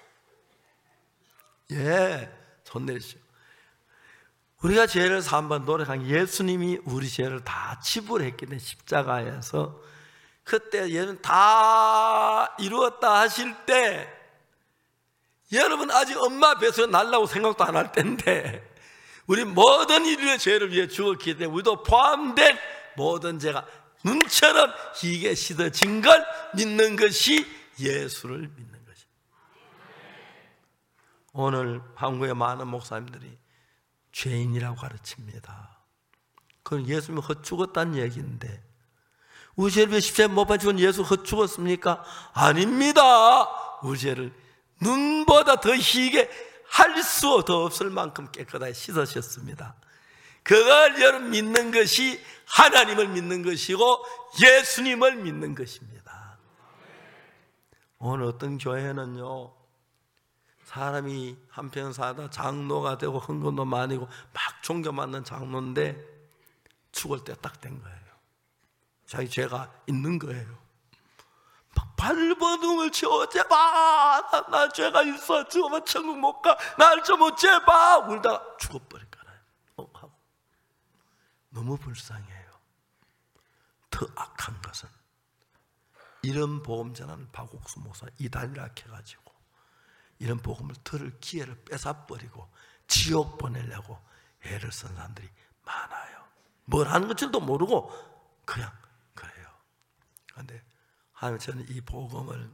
예, 손 내리시오. 우리가 죄를 사함받는 노력한 예수님이 우리 죄를 다 지불했기 때문에 십자가에서 그때 예수님 다 이루었다 하실 때 여러분 아직 엄마 뱃속에 날라고 생각도 안 할 텐데 우리 모든 인류의 죄를 위해 죽었기 때문에 우리도 포함된 모든 죄가 눈처럼 희게 씻어진 걸 믿는 것이 예수를 믿는 것입니다. 오늘 한국의 많은 목사님들이 죄인이라고 가르칩니다. 그건 예수님이 헛죽었다는 얘기인데 우리 죄를 위해 십자가에 못 박혀 죽은 예수 헛죽었습니까? 아닙니다. 우리 죄를 눈보다 더 희게 할 수 더 없을 만큼 깨끗하게 씻으셨습니다. 그걸 여러분 믿는 것이 하나님을 믿는 것이고 예수님을 믿는 것입니다. 오늘 어떤 교회는요, 사람이 한평 사다 장로가 되고 헌금도 많이고 막 존경받는 장로인데 죽을 때 딱 된 거예요. 자기 죄가 있는 거예요. 막 발버둥을 치워 제발 나, 나 죄가 있어 죽으면 천국 못 가 날 좀 제발 울다가 죽어버릴 거라요. 어, 하고. 너무 불쌍해요. 더 악한 것은 이런 복음 전하는 박옥수 목사 이단이라 해가지고 이런 복음을 들을 기회를 뺏어버리고 지옥 보내려고 애를 쓴 사람들이 많아요. 뭘 하는 건지도 모르고 그냥 그래요. 그런데 하나님, 저는 이 복음을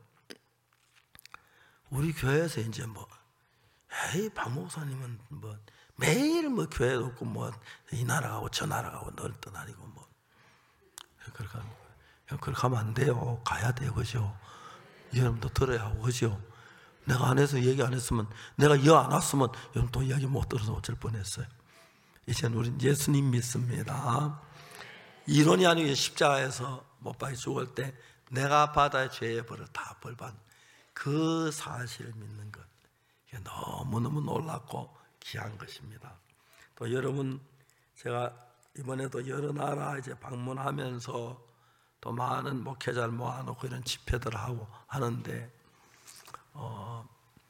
우리 교회에서 이제 뭐 에이 박 목사님은 뭐 매일 뭐 교회 없고 뭐 이 나라 가고 저 나라 가고 널 떠나니고 뭐 그렇게 하면 그렇게 하면 안 돼요. 가야 돼요. 그죠? 여러분도 들어야 하고 그죠? 내가 안 해서 얘기 안 했으면, 내가 이어 안 왔으면 여러분 또 이야기 못 들어서 어쩔 뻔했어요. 이제는 우린 예수님 믿습니다. 이론이 아니고 십자가에서 못 박혀 죽을 때 내가 받아야 죄의 벌을 다 벌받는 그 사실을 믿는 것, 이게 너무너무 놀랍고 귀한 것입니다. 또 여러분, 제가 이번에도 여러 나라 이제 방문하면서 또 많은 목회자를 모아놓고 이런 집회들을 하고 하는데 어,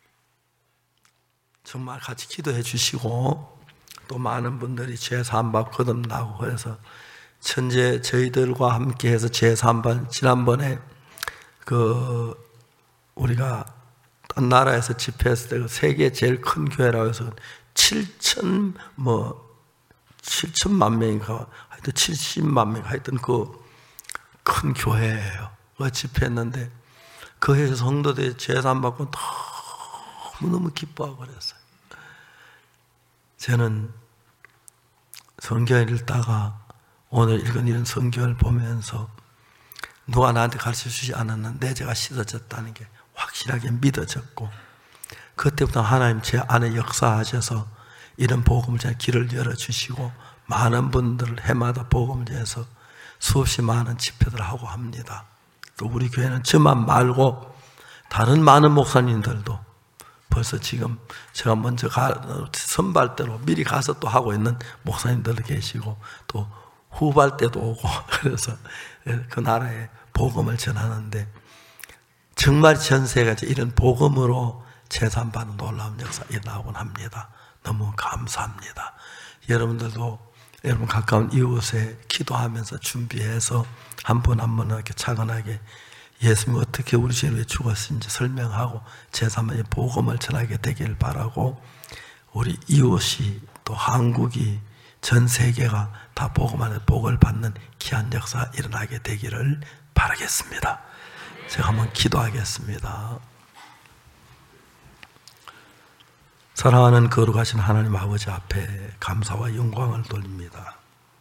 정말 같이 기도해 주시고 또 많은 분들이 죄 사함받고 거듭나고 그래서 현재 저희들과 함께해서 죄 사함받, 지난번에 그 우리가 딴 나라에서 집회했을 때 그 세계 제일 큰 교회라고 해서 칠천 뭐 칠천만 명인가 하여튼 칠십만 명 하여튼 그 큰 교회예요. 그 집회했는데 그 성도들이 죄 사함받고 너무너무 기뻐하고 그랬어요. 저는 성경을 읽다가 오늘 읽은 이런 성경을 보면서 누가 나한테 가르쳐주지 않았는데 제가 씻어졌다는 게 확실하게 믿어졌고 그때부터 하나님 제 안에 역사하셔서 이런 복음을 제가 길을 열어주시고 많은 분들을 해마다 복음을 위해서 수없이 많은 집회들을 하고 합니다. 또 우리 교회는 저만 말고 다른 많은 목사님들도 벌써 지금 제가 먼저 가, 선발대로 미리 가서 또 하고 있는 목사님들 계시고 또 후발 때도 오고 그래서 그 나라에 복음을 전하는데 정말 전 세계가 이런 복음으로 제산받는 놀라운 역사 일어나곤 합니다. 너무 감사합니다. 여러분들도 여러분 가까운 이웃에 기도하면서 준비해서 한 분 한 분 이렇게 차근하게 예수님이 어떻게 우리 죄를 위해 죽었는지 설명하고 제삼의 복음을 전하게 되기를 바라고 우리 이웃이 또 한국이 전 세계가 다 복음 안에 복을 받는 귀한 역사 일어나게 되기를 바라겠습니다. 제가 한번 기도하겠습니다. 사랑하는 거룩하신 하나님 아버지 앞에 감사와 영광을 돌립니다.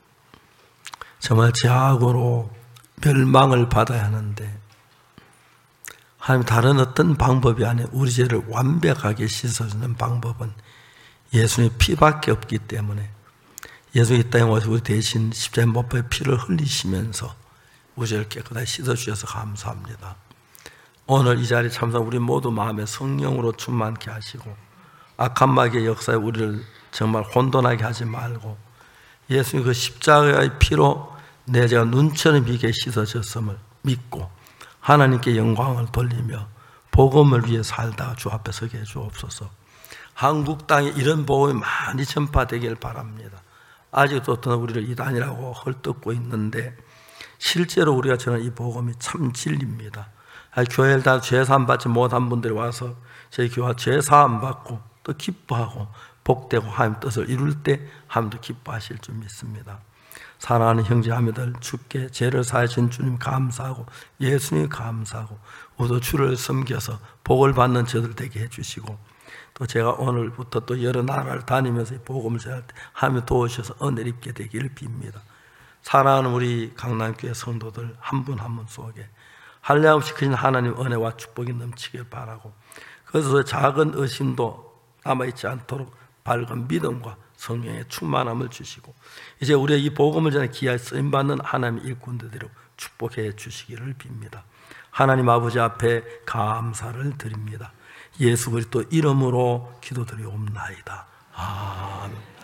정말 죄악으로 멸망을 받아야 하는데 하나님 다른 어떤 방법이 아닌 우리 죄를 완벽하게 씻어주는 방법은 예수님의 피밖에 없기 때문에 예수 이 땅에 오셔서 우리 대신 십자가에 못 박혀 피를 흘리시면서 우리 죄를 깨끗하게 씻어주셔서 감사합니다. 오늘 이 자리에 참석 우리 모두 마음에 성령으로 충만케 하시고 악한 마귀의 역사에 우리를 정말 혼돈하게 하지 말고 예수님 그 십자가의 피로 내 죄가 눈처럼 비게 씻어졌음을 믿고 하나님께 영광을 돌리며 복음을 위해 살다가 주 앞에 서게 해 주옵소서. 한국 땅에 이런 복음이 많이 전파되길 바랍니다. 아직도 어떤 우리를 이단이라고 헐뜯고 있는데 실제로 우리가 전하는 이 복음이 참 진리입니다. 교회를 다 죄사함 받지 못한 분들이 와서 저희 교회 죄사함 받고 또 기뻐하고 복되고 하나님 뜻을 이룰 때 하나님도 기뻐하실 줄 믿습니다. 사랑하는 형제자매들, 주께 죄를 사해 주신 주님 감사하고 예수님 감사하고 우리도 주를 섬겨서 복을 받는 저들 되게 해주시고 또 제가 오늘부터 또 여러 나라를 다니면서 복음을 전할 때 하나님 도우셔서 은혜 입게 되기를 빕니다. 사랑하는 우리 강남교회 성도들 한 분 한 분 속에 한량없이 크신 하나님 은혜와 축복이 넘치길 바라고 그래서 작은 의심도 남아있지 않도록 밝은 믿음과 성령의 충만함을 주시고 이제 우리의 이 복음을 전해 귀하게 쓰임받는 하나님의 일꾼들로 축복해 주시기를 빕니다. 하나님 아버지 앞에 감사를 드립니다. 예수 그리스도 이름으로 기도드리옵나이다. 아멘.